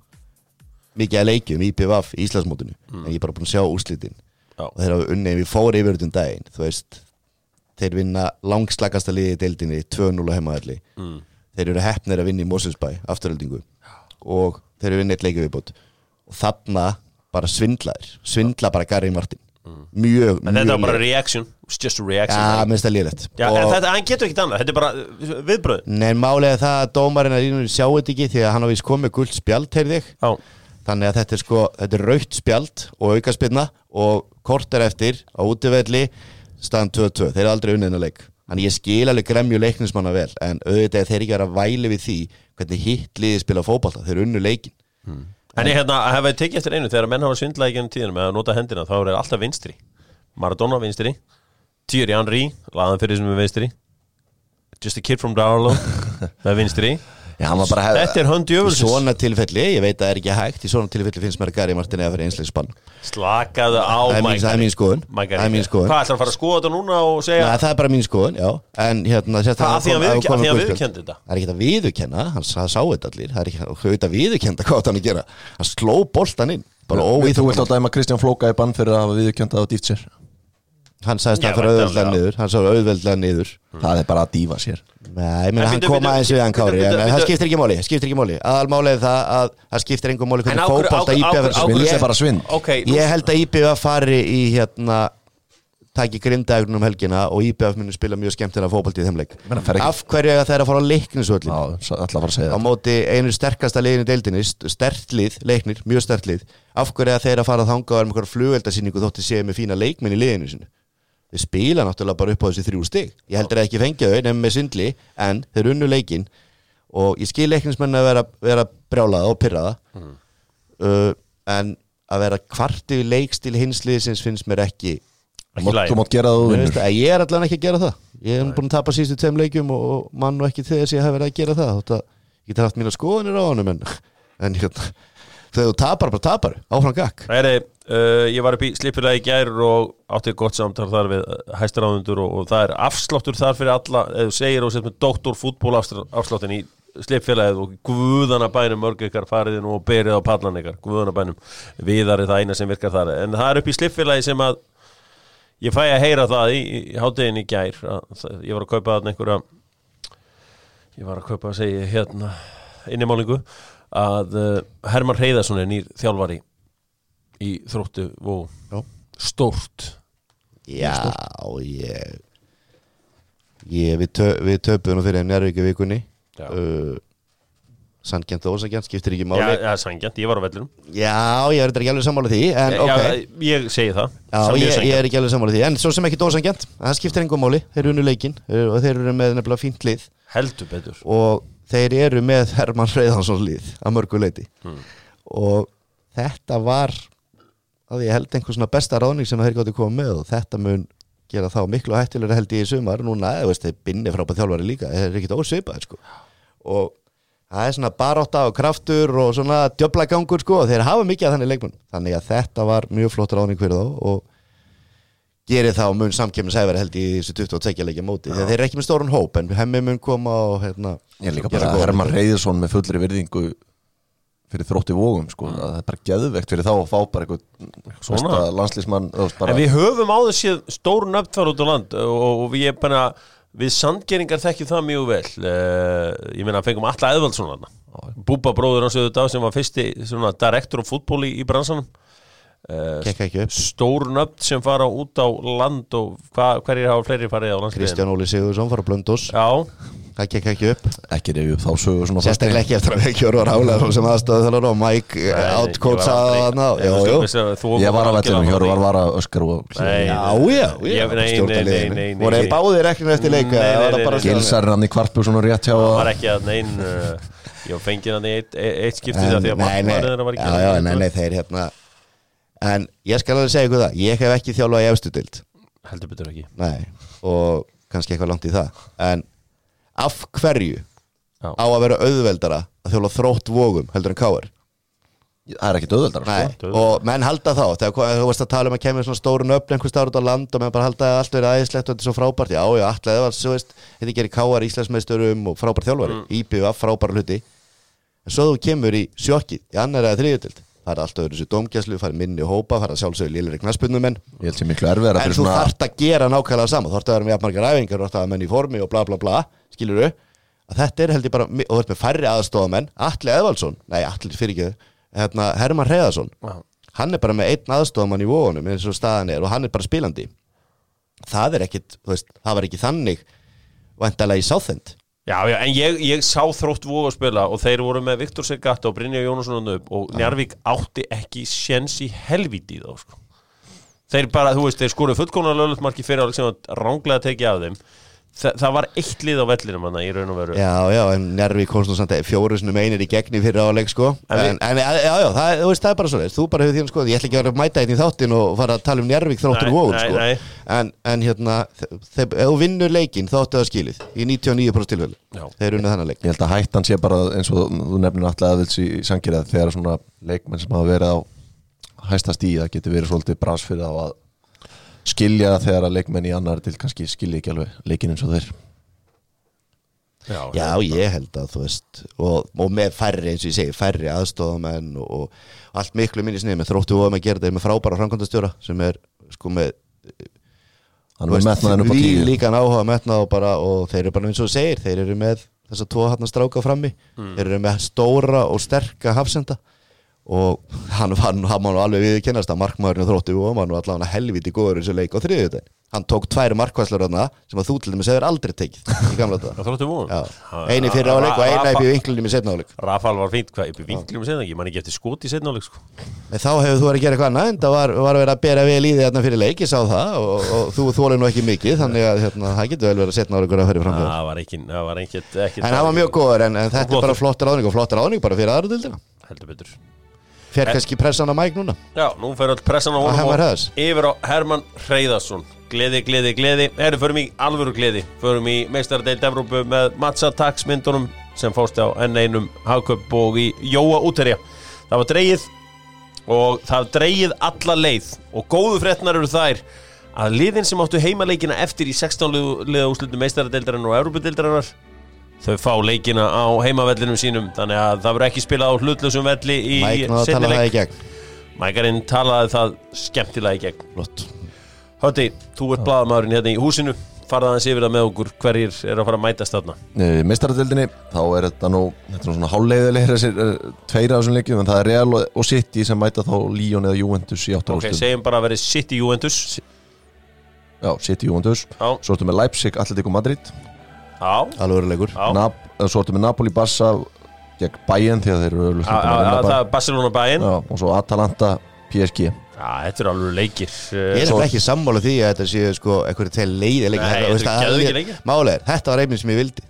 mikið að leikjum í IBVF í Íslandsmótinu en ég er bara búin að sjá úrslitin og þeir hafa unnið, við fóru yfir þetta daginn þú veist, þeir vinna langslagasta liði í deildinni 2-0 á heimavelli þeir eru heppnir að vinna í Mosfellsbæ Afturöldingu og þeir eru vinnið eitt leikjaviðbót og þarna bara svindla bara Garri Martin mjög en þetta var bara reaction, it's just a reaction ja, minnst það lélegt en hann getur ekkert annað, þetta er bara viðbröð Nei, málega það að dómarinn að sjá þetta ekki því að hann á vís komið gult spjald heyrði ég Þannig að þetta er rautt spjald og aukaspyrna og korter eftir á útivelli staðan 2-2. Þeir eru aldrei unnið þennan leik. Þannig ég skil alveg gremju leiknismanna vel en auðvitað þeir ekki vera að væli við því hvernig hitt liðið spila fótbolta. Þeir unnu leikin. En ég hef tekið eftir einu þegar menn hafa svindlað í gennum tíðinu með að nota hendina þá er alltaf vinstri. Maradona vinstri. Thierry Henry, laðan fyrir sem er vinstri. Just a kid from Darlow. Það er vinstri. Já, þetta er hönd djöfulsins. Í svona tilfelli, ég veit að það er ekki hægt í svona tilfelli finnst mér að Garri Martin eða fyrir einsleik spann Slakaðu á Það er mín skoðun Hvað ætlar að fara að skoða þetta núna og segja Nei, það er bara mín skoðun, já En hérna, að því að viðurkenna þetta Það er ekki að viðurkenna, hann sá þetta allir Það er ekki að viðurkenna hvað hann að gera Hann sló boltan inn Þú vilt á dæma Kristján Flóka í bann fyrir að hafa viðurkenda á dýft sér Hann sagðist það fyrir auðveldlega niður Það er bara að dýfa sér Nei, hann kom aðeins við hann Kári en það skiptir ekki máli Aðalmálið það að það skiptir engum máli hvernig fótbolta IBF Ég held að IBF fari í taki Grindavík helgina og IBF muni spila mjög skemmtilega fótbolta í þeim leik Af hverju þeir að fara á Leiknisvöllin á móti einu sterkasta liðinu í deildinni sterkt lið, Leiknir, mjög sterkt lið Af hverju þeir að fara að þanga og vera með einhverja flugeldasýningu þótti séu með fína leikmenn í liðinu sinu þeir spila náttúrulega bara upp á þessi 3 stig ég heldur ekki fengja þau nefnum með svindli en þeir unnu leikinn og ég skil leiknismenn að vera brjálaða og pirraða en að vera kvart yfir leikstíl hinsliðsins finnst mér ekki þú mátt gera það og vinnur ég allan ekki að gera það ég hef búin að tapa síðustu 2 leikjum og mann og ekki þess ég hef verið að gera það þótt að ég get haft mína skoðanir á honum en þegar þú tapar áfram gakk ég var upp í slípfélagi í gær og átti gott samtal þar við hæstaráðundur og það afsláttur þar fyrir alla ef þú segir og sett með doktorfútból afsláttin í slípfélagið og guðana bænum mörg ykkar fariði nú og berið á pallan ykkar guðana bænum viðar það eina sem virkar þar en það upp í slípfélagi sem að ég fæ að heyra það í hádegin í gær ég var að kaupa einhverja að segja hérna innimálingu að Hermann Hreiðarsson nýr þjálfari í Þróttu og stórt við töpuðum fyrir Njarðvík í vikunni sanngjarnt og ósanngjarnt skiptir ekki máli sanngjarnt, ég var á vellinum ég er ekki alveg sammála því en, ég segi það ég er ekki alveg sammála því en svo sem ekki ósanngjarnt það skiptir engum máli, þeir eru unnu leikinn og þeir eru með nefnilega fínt lið heldur betur og þeir eru með Hermann Hreiðarssons lið að mörgu leiti og þetta var að ég held einhver svona besta ráðning sem þeir gátu koma með og þetta mun gera þá miklu hættilega held ég í sumar núna, þeir binni frábæð þjálfari líka þeir eru ekkert ósvipaðir sko og það er svona barátta og kraftur og svona djöflagangur sko og þeir hafa mikið af þannig leikmenn þannig að þetta var mjög flott ráðning fyrir þá og gerir þá mun samkeppnishæfari held í þessu 22 leikja móti þegar þeir eru ekki með stórun hóp en Hemmi mun koma og ég líka bara Hermann Hreiðarsson með fullri virðingu fyrir Þrótti Vogum sko það er bara geðvegt fyrir þá að fá bara eitthvað landslísmann en við höfum á þessi stór nöfn þar út á land og við sandgeringar þekkjum það mjög vel ég meina að fengum Atla Eðvaldsson Búba bróður hans auðvitað sem var fyrsti direktor á fútból í bransanum stór nöfn sem fara út á land og hverjir hafa fleiri farið á landsliðinu Kristján Óli Sigurðsson fara Blönduós það gekk ekki upp reyfi upp þá sögur svona sérstaklega ekki eftir að við Hjörvar Háleðarsson sem aðstöðu þar og Mike outkótsaði þarna ég var að vellinum Hjörvar var að öskar og nei voru þeir báðir ekki eftir leika Gilsar hann í kvarpu svona rétt hjá það var ekki að ég fengið hann í eitt skipti því að markmaðurinn var ekki nei þeir en ég skal alveg segja ykkur það ég hef ekki þjálfað í efstu deild heldur betur ekki og kannski eitthvað langt í það en af hverju á að vera auðveldara að þjóla Þrótt Vogum heldur en KR það er ekkit auðveldara og menn halda þá þegar þú varst að tala að kemur svona stórun öfn einhver staður út á land og menn bara halda að allt verið aðeinslegt og þetta er svo frábært Atla Eðvalds þetta gerir KR Íslandsmeisturum og frábær þjálfari IBVF frábæra hluti en svo þú kemur í sjokki í annar eða þriðju deild það er alltaf öðru sér dómgæslu, farið minni hópa farið sjálfsögur lélegri knattspyrnumenn ég held sem miklu erfiðara en þú þarft að gera nákvæmlega saman þú þarft að vera með jafnmargar æfingar þú þarft að vera menn í formi og bla bla bla skilurðu að þetta held ég bara og þú ert með færri aðstofamenn Atli Eðvaldsson Hermann Hreiðarsson hann bara með einn aðstofamann í Vogunum eins og staðan og hann bara spilandi það ekkit það var ekki þannig væntanlega í Southend Já, en ég sá Þrótt Vog að spila og þeir voru með Viktor Segata og Brynjar Jónasson og Njarðvík átti ekki séns í helvíti þá sko. Þeir bara, þeir skoruðu fullkomlega lögulegt marki fyrir áleik sem var ránglega tekið af þeim það var eitt lið á vellinum hann í raun og veru Já, en Njarðvík komst nú samt 4 einir í gegni fyrir áleik sko en það er bara svo þú bara hefur því sko, ég ætla ekki að vera að mæta einn í þáttin og fara að tala Njarðvík Þróttur Vogur sko en ef þú vinnur leikinn þá áttu það skilið í 99% tilfelli þeir unnu þennan leik Ég held að hættan sé bara eins og þú nefnir Atla Eðvalds í Sandgerði þegar svona leikmenn sem hafa verið á hæsta stíð það getur verið svolítið brans fyrir þá að skilja þegar að leikmenn í annar til kannski skilja ekki alveg leikinn eins og þeir Já, ég held að og með færri eins og ég segi færri aðstofamenn og allt miklu minni snið með Þróttu Vogum að gera þetta með frábæra framkvæmdastjóra sem sko með hann er metnaðin upp á 10 líka áhuga metnað og þeir eru bara eins og segir þeir eru með þessa 2 stráka frammi þeir eru með stóra og sterka hafsenda og hann má nú alveg viðurkennast að markmaðurinn Þrótti og hann var allavega helviti góður í þessu leik á þriðjudaginn. Hann tók 2 markvæslur þarna sem að þú til dæmis hefur aldrei tekið í gamla daga. Þrótti von? Já, eini fyrir áleik og eina upp í vinklunum í seinna áleik. Rafal var fínt, hvað upp í vinklunum í seinna áleik? Ég man ekki eftir skot í seinna áleik sko. En þá hefur þú verið að gera eitthvað annað en það var verið að bera vel í því þarna fyrir leik, ég sá það og þú þolir nú ekki mikið þannig að það getur vel verið að seinna áleikur að ferja fram. Það var ekkert. En hann var mjög góður en þetta er bara flott ráðning bara fyrir aðra deildina. Heldur betur. Fer kannski pressan á Mike núna? Já, nú fer öll pressan á honum og yfir á Hermann Hreiðarsson. Gleði. Förum í alvöru gleði. Förum í meistaradeild Evrópu með Matsatax-myndunum sem fórst á N1 Hagköp og í Jóa útherja. Það var dregið og það dregið alla leið og góðu fréttirnar eru þær að liðin sem áttu heimaleikina eftir í 16 liða úrslitum meistaradeildarinnar og Evrópudeildarinnar þau fá leikina á heimavellinum sínum þannig að það verður ekki spilað á hlutlausum velli í seinni leik. Mækarinn talaði það skemmtilega í gegn. Flott. Hötti, þú ert blaðamaðurinn hérna í húsinu, farðu aðeins yfir það með okkur, hverjir er að fara að mætast þarna? Meistaradeildinni, þá er þetta nú svona hálfleiðilegir þessir 2 af þessum leikjum, en það er Real og City sem mæta þá Lyon eða Juventus í 8 úrslitum. Ok, segjum bara að verið City Juventus. Já, City Juventus. Svo ertu með Leipzig, Atletico Madrid. Já. Alvöruleikur. Svo ertu með Napoli Barca gegn Bayern því að þeir eru það er Barcelona Bayern. Já, og svo Atalanta PSG. Já, þetta er alveg leikir. Ég er ekki sammála því að þetta séu sko einhverju til leiðir leikir. Nei, þetta er geðveikir leikir. Málega er, þetta var einnig sem ég vildi.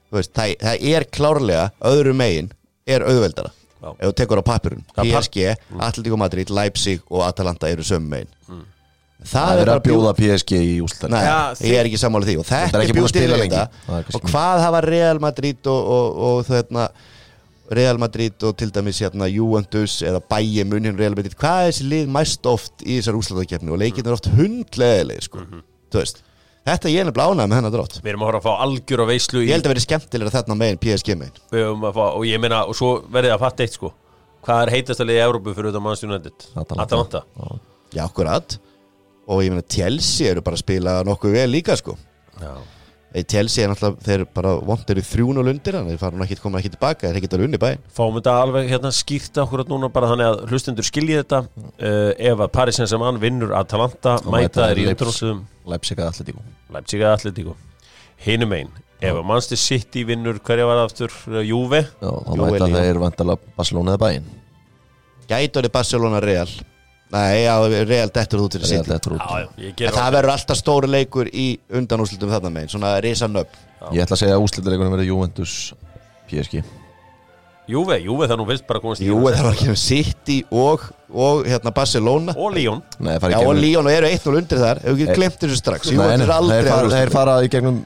Það er klárlega öðru megin er auðveldara. Ef þú tekur á pappirun. PSG, Atletico Madrid, Leipzig og Atalanta eru sömu megin. Það er að bjóða PSG í úrslitum. Nei, ég er ekki sammála því og þetta er bjóð til þetta. Og hvað hafa Real Madrid og þarna Real Madrid og til dæmis hérna Juventus eða Bayern München Real Madrid, hvað er þessi lið mæst oft í þessar úrslitakeppni og leikirnir er oft hundleðileg sko. Þú veist, þetta ég er nefnilega ánægð með hennar drátt. Við erum að fara að fá algjör og veislu Ég held að vera skemmtilega þarna megin PSG megin. Við erum að fá, og ég meina, og svo verðið að fatta eitt sko. Hvað er heitasta liðið í Evrópu fyrir utan Manchester United? Atalanta. Já, akkurat. Og ég meina Chelsea eru bara að spila nokkuð vel líka sko. Já. Chelsea er náttúrulega, þeir bara vondir í 3-0 undir, þannig þeir fara koma ekki tilbaka, þeir geta unni bæinn. Fáum þetta alveg hérna skýrt okkur núna bara þannig að hlustendur skilji þetta. Ef að Paris Saint-Germain vinnur Atalanta, mæta þeir í undanúrslitum Leipzig eða Atletico. Hinum einn, ef að Manchester City vinnur, hverja var aftur Juve? Já, þá mæta þeir vantarlega Barcelona eða Bayern. Gæti orðið Barcelona Real. Nei, já, Real dettur út til City. Það verður alltaf stóri leikur í undanúrslitum þarna megin, svona risa nöfn. Ég ætla að segja að úrslitaleikurinn verður Juventus PSG. Juve það nú vilst bara komast í. Juve það var ekki um City og hérna Barcelona og Lyon. Nei, já, og Lyon og eru 1-0 undir þar. Hefur ekki glemt þessu strax. Þeir fara í gegnum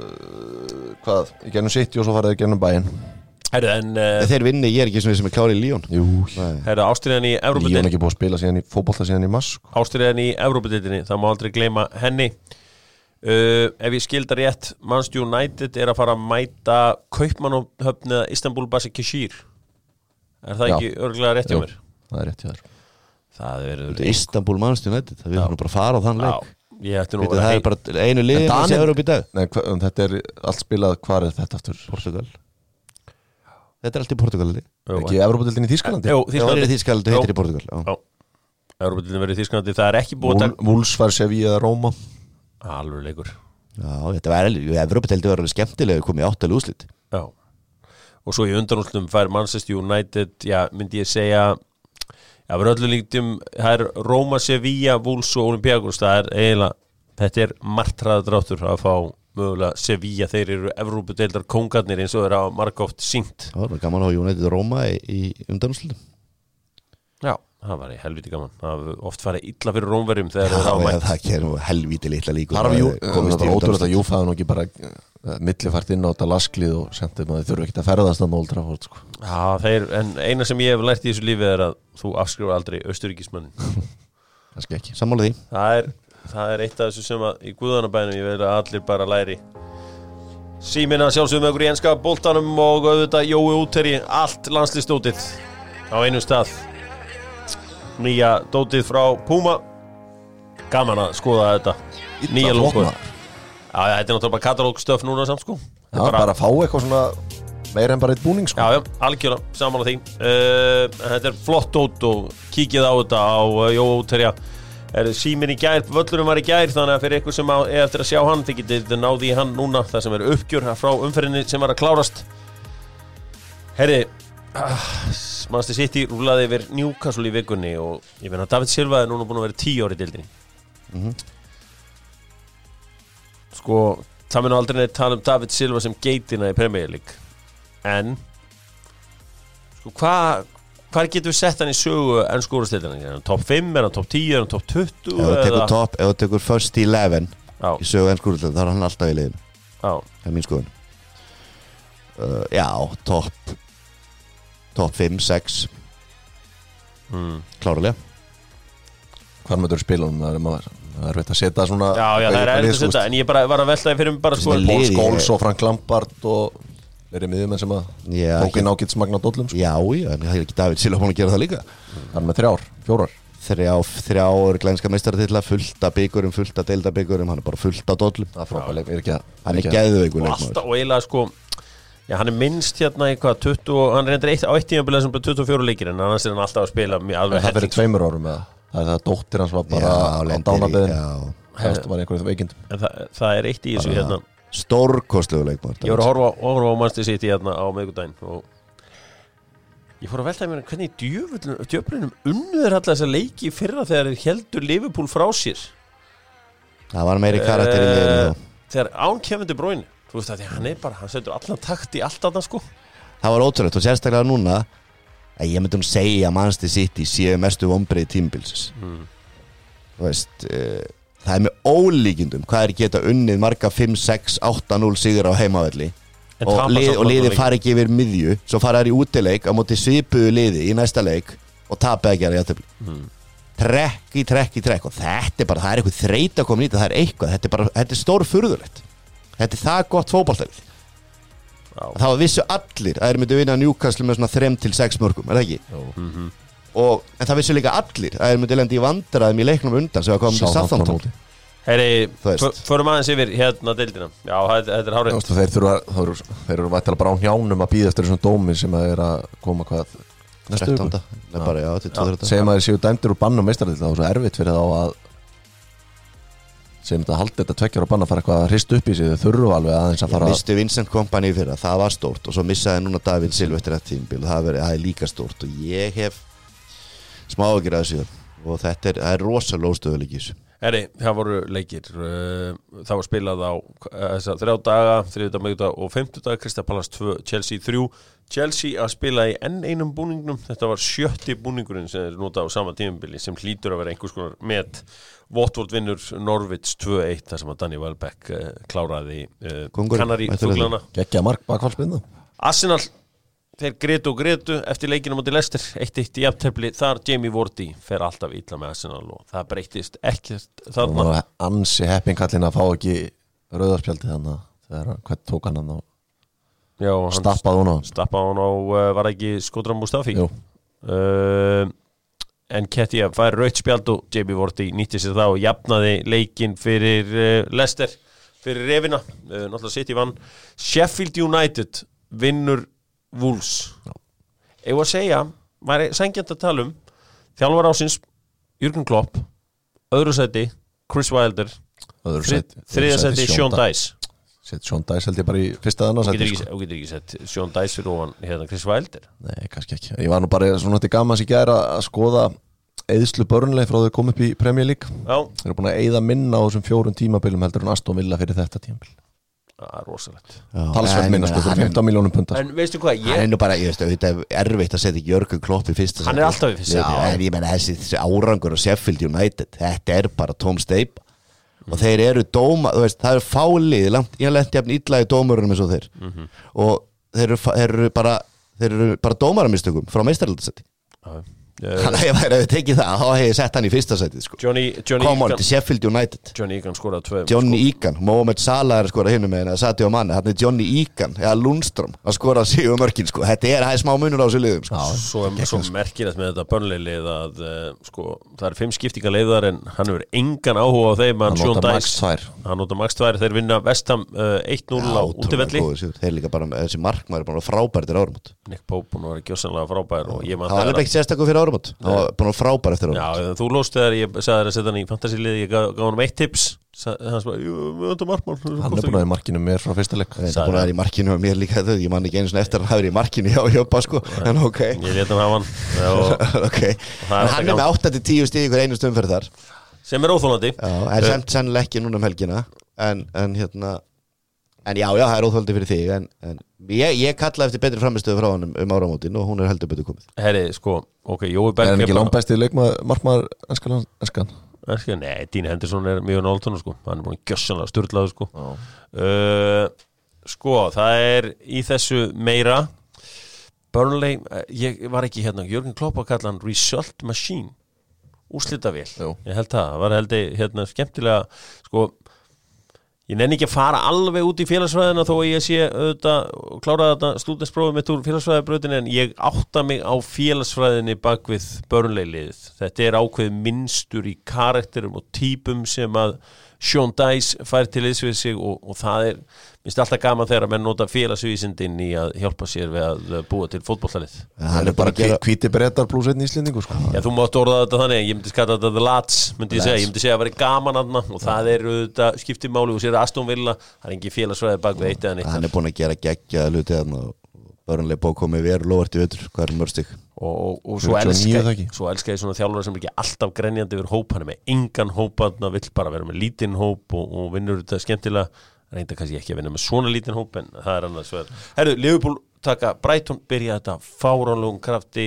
í gegnum City og svo fara þeir í gegnum Bayern. Þeir vinni, ég er ekki sem er klári í Lyon. Ástriðan í Evrópudeildinni. Lyon er ekki búið að spila síðan í fótbolta síðan í mars. Ástriðan í Evrópudeildinni, það má aldrei gleyma henni. Ef ég skildar rétt, Manchester United er að fara að mæta Kaupmannahöfn eða Istanbul Basaksehir. Er það ekki örugglega rétt hjá mér? Það er rétt hjá þér. Það er Istanbul Manchester United, það við bara fara á þann leik. Það er bara einu liðin sem er upp í dag. Nei, þetta er allt spilað, hvað er þetta aftur? Portugal. Þetta er allt í Portugali. Ekki Evrópudeildin í Þýskalandi? Jú, Þýskalandi heitir í Portugal. Já, Evrópudeildin verður í Þýskalandi. Það er ekki búið að Wolfsvar, Sevilla eða Róma. Alveg leikur. Já, þetta var Evrópudeildin var alveg skemmtilega komið 8 úrslit. Já. Og svo í undanúrslitum fær Manchester United, já, myndi ég segja verður öllu líktum, það er Róma, Sevilla, Wolves og Olympiakos. Það er eiginlega, þetta er martraðadráttur að fá mögulega Sevilla, þeir eru Evrópudeildar kóngarnir eins og þeir hafa margóft sýnt. Það var gaman að hafa United Róma í undanúrslitum. Já, það var helviti gaman. Það var oft farið illa fyrir Rómverjum þegar þeir hafa mætt. Já, það er litla líkur. Það var ótrúlega að Júf hafa nú ekki bara millifært inn á þetta lasklið og sendið maður þurfa ekki að ferðast að Old Trafford sko. Já, en eina sem ég hef lært í þessu lífi er að þú afskrifa aldrei Austurríkismannin. Kannski ekki. Sammála því. Það er eitt af þessu sem að í Guðanabænum ég vil að allir bara læri. Símina sjálfsögum með okkur í enska boltanum og auðvitað Jói útherji, allt landsliðsdótið á einum stað. Nýja dótið frá Puma. Gaman að skoða þetta. Nýja lóko. Já, þetta er náttúrulega bara katalógstöf núna samt sko. Já, bara að fá eitthvað svona meira en bara eitt búning sko. Já, algjörlega, saman á því Þetta flott dót og kíkið á þetta á Jóterja síminn í gær, völlurinn var í gær þannig að fyrir ykkur sem eftir að sjá hann þið getið náði í hann núna, það sem uppgjör frá umferðinni sem var að klárast Herri Manchester City rúlaði yfir Newcastle í vikunni og ég finna að David Silva núna búin að vera 10 ári í deildinni Sko, það mun aldrei neitt tala David Silva sem geitina í Premier League en sko, hvað getur við sett hann í sögu ensku úrvalsdeildarinnar? Er hann top 5, er hann top 10, er hann top 20? Ef þú tekur first 11 í sögu ensku úrvalsdeildarinnar þá er hann alltaf í liðinu Það er mín skoðun Já, top 5, 6 Klárlega Hvar mötur spilunum? Það veit að setja svona Já, það erfitt að setja en ég bara var að velta því fyrir mig bara sko Paul Scholes og Frank Lampard og verið miðjumenn sem að tók inn ágætt smagna dollum sko. Já, en það er ekki David Silva búin að gera það líka Hann með 4 glænska meistaratitla fullt af bikurum, fullt af deildabikurum hann er bara fullt af dollum Það er frábært Hann er geðveikur leikmaður Og eiginlega sko Já, hann er minnst hérna í hvað 20 hann er á eitt tímabil sem 24 leikir en annars er hann alltaf að spila alveg Það fyrir 2 árum eða Það er dóttir hans var bara á dánabeðin Það var einhverjum veikindum En það er eitt í þessu hérna Stórkostlegu leikmaður Ég voru að horfa á Manchester City hérna á miðvikudaginn og ég fór að velta mér hvernig djöflinum unnuður allar þessa leiki fyrra þegar þeir heldur Liverpool frá sér Það var meiri karakter í liðinu Þegar án Kevin De Bruyne Þú veist að hann setur allan takt í allt þarna sko Það var ótrúlegt og sérstaklega núna að ég myndi segja að Manchester City séu mestu vonbrigði tímabilsins Þú veist það er með ólíkindum hvað geta unnið marga 5, 6, 8-0 sigur á heimavelli og liðið fari ekki yfir miðju svo fara þær í útileik á móti svipuðu liði í næsta leik og tapa ekki að jafntefli trekk og þetta er bara, það er eitthvað þreyta komin í það er eitthvað, þetta er stórfurðulegt þetta er það gott fótboltaleik það var vissu allir að þeir myndu vinna Newcastle með svona 3-6 mörgum, er það ekki? En það vissu líka allir að þeir myndu lenda í vandræðum í leiknum undan sem var komið til Southampton Heyri, förum aðeins yfir hérna deildina Já, þetta er hárið Þeir eru vættilega bara á njánum að bíða eftir þessum dómi sem að er að koma hvað 13. Segjum að þeir séu dæmdir úr bann og meistaradild það var svo erfitt fyrir þá að sem þetta haldi þetta 2 ára bann að fara eitthvað að hrista upp í sig þau þurru alveg aðeins að fara Mistu Vincent Kompany fyrir það var stórt og svo missaði núna David Silva eftir þetta tímabil og það er líka stórt og ég hef smá áhyggjur af þessu og það er rosalega óstöðuleiki í þessu það voru leikir það var spilað á þessa 3 daga, 3. miðvikudag og 5. dag Crystal Palace 2, Chelsea 3 Chelsea að spila í enn einum búningnum þetta var 7. búningurinn sem er notað á sama tímabili sem hlýtur að vera einhvers konar met Watford vinnur Norwich 2-1 þar sem að Danny Welbeck kláraði Kanarí-fuglana geggja mark bakfallspinna Arsenal þeir grétu eftir leikinu móti Leicester 1-1 í jafntefli þar Jamie Vardy fer alltaf illa með Arsenal og það breytist ekkert þarna og ansi heppin kallinn að fá ekki rauðarspjaldi þannig þegar hvað tók hann og stappaði hún á var ekki Skotram Mustafi en Kettia fær rautt spjald og Jamie Vardy nýtti sér það og jafnaði leikinn fyrir Leicester fyrir refina náttúrulega City vann Sheffield United vinnur Wolves ég var að segja, væri sanngjarnt að tala þjálfar ásins Jürgen Klopp, öðru sæti Chris Wilder, þriðja sæti Sean Dice Sean Dice held ég bara í fyrsta annars þú getur ekki sett Sean Dice fyrir ofan hérna Chris Wilder nei, kannski ekki, ég var nú bara svona til gamans í gær að skoða eyðslu Burnley frá þau kom upp í Premier League þeir eru búin að eyða minna á þessum 4 tímabilum heldur en Aston Villa fyrir þetta tímabil það er rosalegt talsvert minna sko fyrir 15 milljónum pundar en veistu hvað hann er nú bara þetta er erfitt að setja Jörgen Klopp í fyrsta hann er alltaf í fyrsta en ég menna þessi árangur á Sheffield United þetta er bara tóm steypa og þeir eru það er fálið ég lendi jafn illa í dómurunum eins og þeir og þeir eru bara dómaramistökum frá meistaraldarsæti Þannig að ef það hefði tekið það þá hefði ég sett hann í fyrsta sætið sko. Johnny Come on, til Sheffield United Johnny Egan skoraði 2 Johnny Egan, Mohamed Salah skora hinum með henni að Sadio Mane, hann Johnny Egan eða Lundström að skora sigur mörkin sko. Þetta það smá munur á þessu liðum sko. Svo merkilegt með þetta Burnley-lið að sko, það er 5 skiptingaleiðar en hann hefur engan áhuga á þeim hann nota max 2 þeir vinna West Ham 1-0 á útivelli þeir líka bara, þessi markmaður er bara frábært til áramót Nick Pope var gjössanlega frábær og ég hann er ekki sérstakur fyrir áramót hann var bara frábær eftir áramót Já, þú lóst þegar ég sagði þér að setja hann í fantasy-liði ég gaf hann 1 tips hann svo, við vöndum markmann hann er búin að vera í markinu mér frá fyrsta leik hann er búin að vera í markinu og mér líka ég man ekki einu svona eftir að hann hafi verið í markinu hjá Jópa sko, en ok ég leta hann hafa hann okay. En hann er með 8-10 stíð ykkur einu stund fyrir þar sem er óþólandi en sennilega ekki núna helgina en já, það er óþólandi fyrir þig en ég kalla eftir betri framistöðu frá hann áramótin og hún er heldur betur komið Herri, sko, ok, Jói Berg er hann ekki langbæsti markmaður enskan? Nei, Dean Henderson er mjög náltun sko. hann er búin gjössanlega sturlaður sko. Sko, það er í þessu meira Burnley, ég var ekki Jörgen Klopp að kalla hann result machine úrslitavél, ég held það var skemmtilega sko, ég nenni ekki að fara alveg út í félagsfræðina þó að ég sé auðvitað klára þetta stúdentsprófið mitt úr félagsfræðibrautinni en ég átta mig á félagsfræðinni bak við Burnley-liðið. Þetta er ákveð minnstur í karakterum og típum sem að Sean Dyche fær til liðs við sig og það er, minnst alltaf gaman þegar að menn nota félagsvísindin í að hjálpa sér við að búa til fótbollalið. Hann er bara hvíti brettar pluss einn íslendingur sko. Já, þú mátt orða þetta þannig, ég myndi skata þetta the lads, myndi ég segja að það væri gaman aðna og það er auðvitað skiptir máli og sér Aston Villa, það er engin félagsfræði bak við eitt eða neitt. Hann er búin að gera geggjaða hluti þarna og Burnley búið að koma við lofart í vetur, hvað er mörgstig og svo elska ég svona þjálfara sem ekki alltaf grenjandi yfir hóp, hann er með engan hóp hann vill bara vera með lítinn hóp og vinnur þetta skemmtilega, reynda kannski ekki að vinna með svona lítinn hóp en það er annars verð. Herru, Liverpool taka Brighton, byrja þetta fáránlegum krafti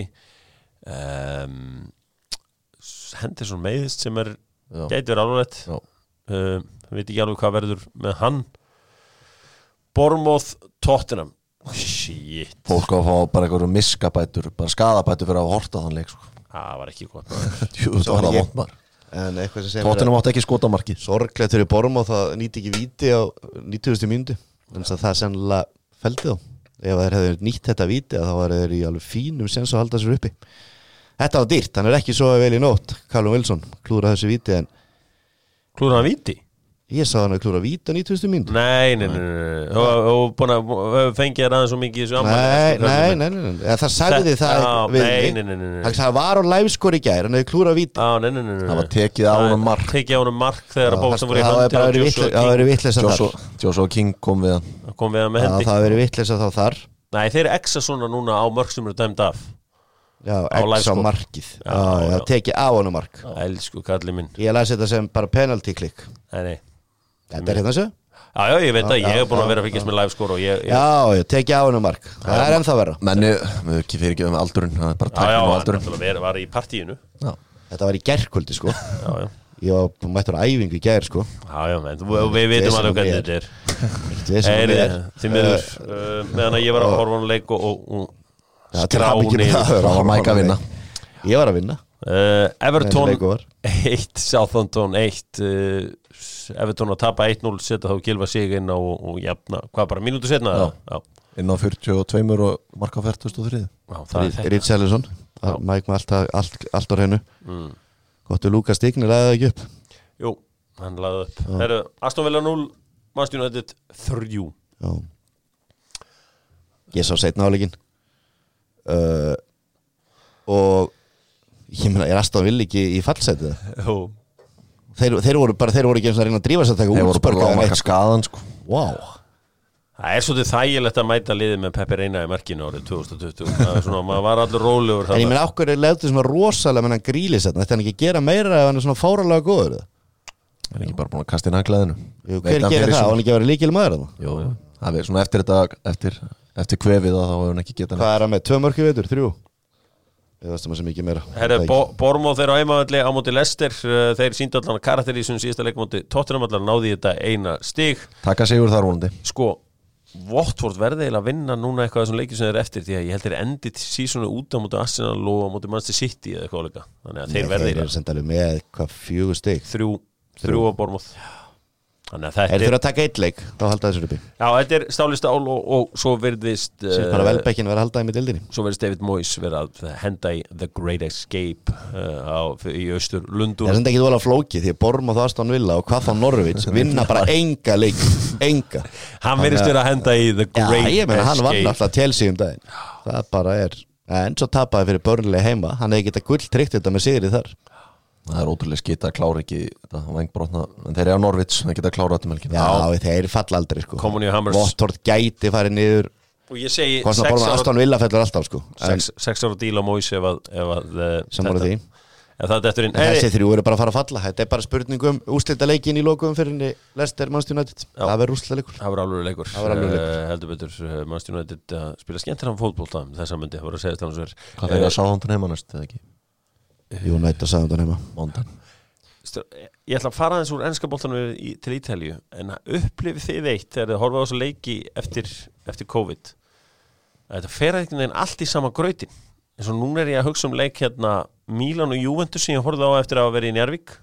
Henderson meiðist sem er gæti verið alveg veit ekki alveg hvað verður með hann Bournemouth Tottenham shit fólk á að fá bara eitthvað miskabætur bara skadabætur fyrir að horta þann leik sko. Það var ekki gott það var það vont maður Tottenham átti ekki skota markið sorglegt fyrir Bournemouth það nýtti ekki víti á 90. mínútu þannig að það sennilega feldi þá ef þeir hefðu nýtt þetta víti þá var þeir í alveg fínum sens að halda sér uppi þetta var dýrt, hann er ekki svo vel í nótt Callum Wilson klúra þessu víti en klúra hann víti? Ég sá hann að klúra víta 90. mínútu Nei og búin að fengið þér aðeins svo mikið í þessu Nei það sagði það það var á livescore í gær hann hefði klúra víti það var tekið á honum mark þegar að bókstum voru í höndi það var verið vitleisa þar Joshua King kom við hann með hendi það var verið vitleisa þá þar Nei þeir eru exa svona núna á mörg sem eru dæmd af Já, exa markið það tekið á honum mark Elsku kallið minn Ég las þetta sem bara penalty klikk Nei Þetta er hérna svo? Já, ég veit að ég hef búin að vera að fylgjast með livescore og ég Já, tekið á hennu mark Það er ennþá verra Menni, við ekki fyrir ekki með aldurinn Það er bara tæknum á aldurinn Já, var í partíinu Þetta var í gærkvöldi, sko Ég var mættur á æfingu í gær, sko Já, menn, við vitum alveg hvernig þetta er Því miður meðan að ég var að horfa á leik og skráni Það var Mike að vinna Ég var að vinna Everton 1 Southampton 1 Everton að tapa 1-0 setja þá Gylfa sig inn og jafna, hvað bara mínútu setna? Já. Inn á 42 og marka 43 Richarlison Mike með allt á hreinu Gott við Lukas Digni lagði ekki upp Jú, hann lagði upp Herru, Aston Villa 0 Manchester United 3 Já. Ég sá seinna áleikinn og ég meina, Aston Villa ekki í fallsætið? Jú Þeir voru ekki eins og að reyna að drífa sér þeir voru bara að marka skaðan sko. Wow. Það er svolítið þægilegt að mæta liðið með Peppi Reina í markinu árið 2020 það er svona, maður var allur rólegur En ég meina, okkur er lefðið svona rosalega menn hann Grílis þetta hann ekki gera meira ef hann er svona fáralega góður Það er ekki bara búin að kasta inn hanglaðinu Hver gerir það? Hann ekki að vera líkil maður Jú, það er svona eftir þetta eftir kvefið þá hefur hann ekki getað Hvað er hann með? 2 mörk í vetur? 3? Ég veist það sem ekki meira Bournemouth þeir á heimavelli á móti Leicester þeir sýndu allan karakter í síðasta leik móti Tottenham allan náði þetta eina stig Taka sigur þar vonandi Sko, Watford verði eiginlega að vinna núna eitthvað þessum leikjum sem þeir eftir því að ég held þeir endið sísonu út á móti Arsenal og á móti Manchester City eða eitthvað líka þannig að þeir verði eiginlega sendalega með hvað 4 stig 3 á Bournemouth þannig að þetta er fyrir að taka 1 leik þá halda þessu uppi já, þetta er stáli stál og svo virðist bara Welbeckin vera að halda þeim í dildinni svo virðist David Moyes vera að henda í The Great Escape í austur Lundun það er enda ekki dóla flókið því að Bournemouth og Aston Villa og hvað þá Norwich vinna bara enga leik enga hann virðist vera að henda í The Great Escape ég meina hann vann alltaf Chelsea daginn það bara en svo tapaði fyrir Burnley heima hann hefði getað gulltryggt þetta með sigrið þar það er ótrúlega skita að klára ekki þetta vengbrotna, en þeir eru á Norwich það geta að klára þetta melkina já, þeir falla aldrei sko Watford gæti farið niður og ég segi Aston Villa fellur alltaf sko 6 ára díl á Moyes ef sammála því þessi 3 eru bara að fara að falla þetta er bara spurningum úrslita leikin í lokum fyrir Leicester Manchester United það verður úrslita leikur það verður alveg leikur heldur betur Manchester United að spila skemmtilegan fótbolta þess að myndi það voru að segja hvað þeir að Southampton heima næst eða ekki United að Southampton heima Mondan ég ætla að fara aðeins úr enska boltanum til Ítalíu en upplifið þið eitt þegar þið horfið á þessu leiki eftir COVID að þetta fer einhvern veginn allt í sama grautin eins og núna er ég að hugsa leik hérna Milan og Juventus sem ég horfið á eftir að vera í Njarvík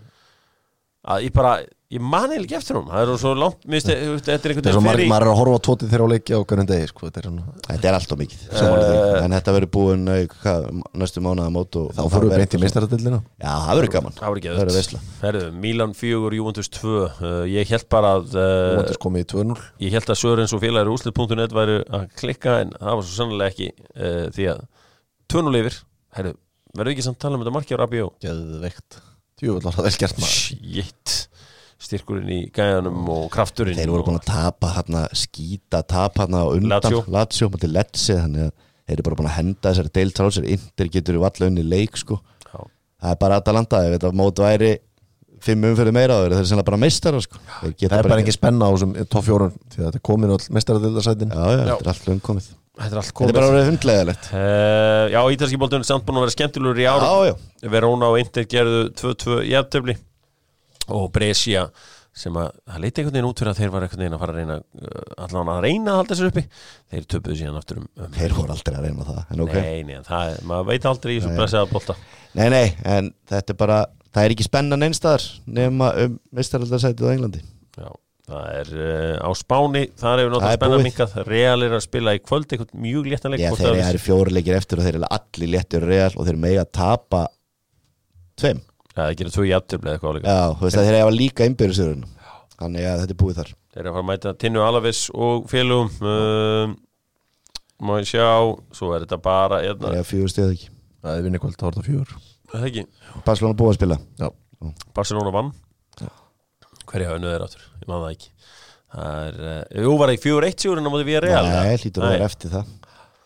að ég mani ekki eftir hún það er svo langt þetta er einhvern veginn fyrir maður er að horfa á tótið þeirra á leiki á hverjum degi sko. þetta er allt og mikið en þetta verður búin næstu mánaðamót og þá fyrir við beint í meistaradeildina já, það verður gaman það verður veisla Milan 4, Juventus 2 ég held bara að Juventus komið í 2-0 ég held að Sörens og félagar úrslit.net væri að klikka en það var svo sannlega ekki því að 2-0 yfir verður ekki samt tala um þetta marki á Rabiot geðveikt djúvill var það vel gert maður shit styrkurinn í gæjanum og krafturinn þeir voru búin að tapa skýta tapa á undan Lazio til Lecce þannig að þeir eru bara búin að henda þessari deild frá sér Inter getur alla unni leik sko það er bara Atalanta ef þetta mót væri 5 umferðir meira þeir eru sennilega bara meistara sko það er bara ekki spenna á þessum top 4 því að þetta er komin all meistaradeildarsætin þetta er allt umkomið þetta er bara verið hundlegilegt já, ítalski boltun er samt búin að vera skemmtilegur í árum Verona og Inter gerðu 2-2 jafntefli og Brescia sem að það leiti einhvern veginn út fyrir að þeir var einhvern veginn að fara að reyna að halda sér uppi þeir töpuðu síðan aftur þeir voru aldrei að reyna það en nei, maður veit aldrei í þessum blessaða bolta nei, en þetta er bara það er ekki spennan einstæðar nema meistaraldarsætið á Englandi já, það er á Spáni þar hefur náttúrulega spennan minkað Real er að spila í kvöld eitthvað mjög léttan leik þeir eru 4 leikir eftir og þeir eru allir léttir Real og þeir mega tapa 2 það gerir 2 jafntefli eða eitthvað já, þú veist að þeir hefa líka innbyrðisörun þannig að þetta er búið þar þeir eru að fara að mæta Tinnu Alaves og félugum má ég sjá svo er þetta bara það er 4 stig ekki það er vinni kvöld, þá er þetta 4 það ekki Barcelona búið að spila já. Barcelona vann hverja hafði nöður áttur, ég maður það ekki það er, var það ekki 4-1 sigurinn á móti Villarreal nei, hlýtur að vera eftir það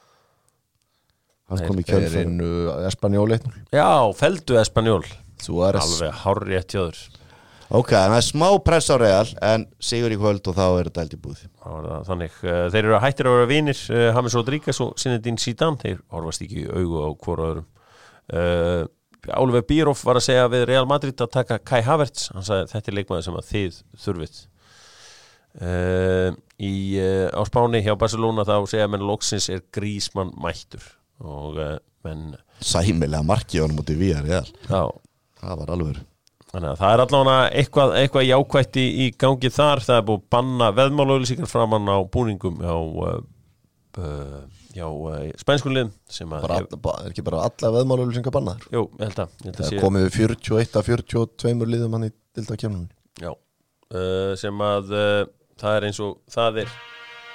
hann kom í kjölfar Espanjól 1-0 já, feldu Espanjól alveg hárrétt hjá þér ok, það er smá press á Real en sigur í kvöld og þá er þetta held í búið þannig, þeir eru hættir að vera vinir James Rodríguez og Zinedine Zidane þeir horfast ekki í augu á hvora öðrum Oliver Bierhoff var að segja við Real Madrid að taka Kai Havertz hann sagði þetta er leikmaður sem að þið þurfið á Spáni hjá Barcelona þá segja menn loksins er Griezmann mættur og menn sæmilega markið honum út í Villarreal já það var alveg þannig að það er allavega eitthvað jákvætt í gangi þar það er búið að banna veðmálaauglýsingar framan á búningum hjá spænskunliðum sem að er ekki bara alla veðmálaauglýsingar bannaðar jú, ég held að það komið við 41 af 42 liðum hann í deildarkeppninni já, sem að það er eins og það er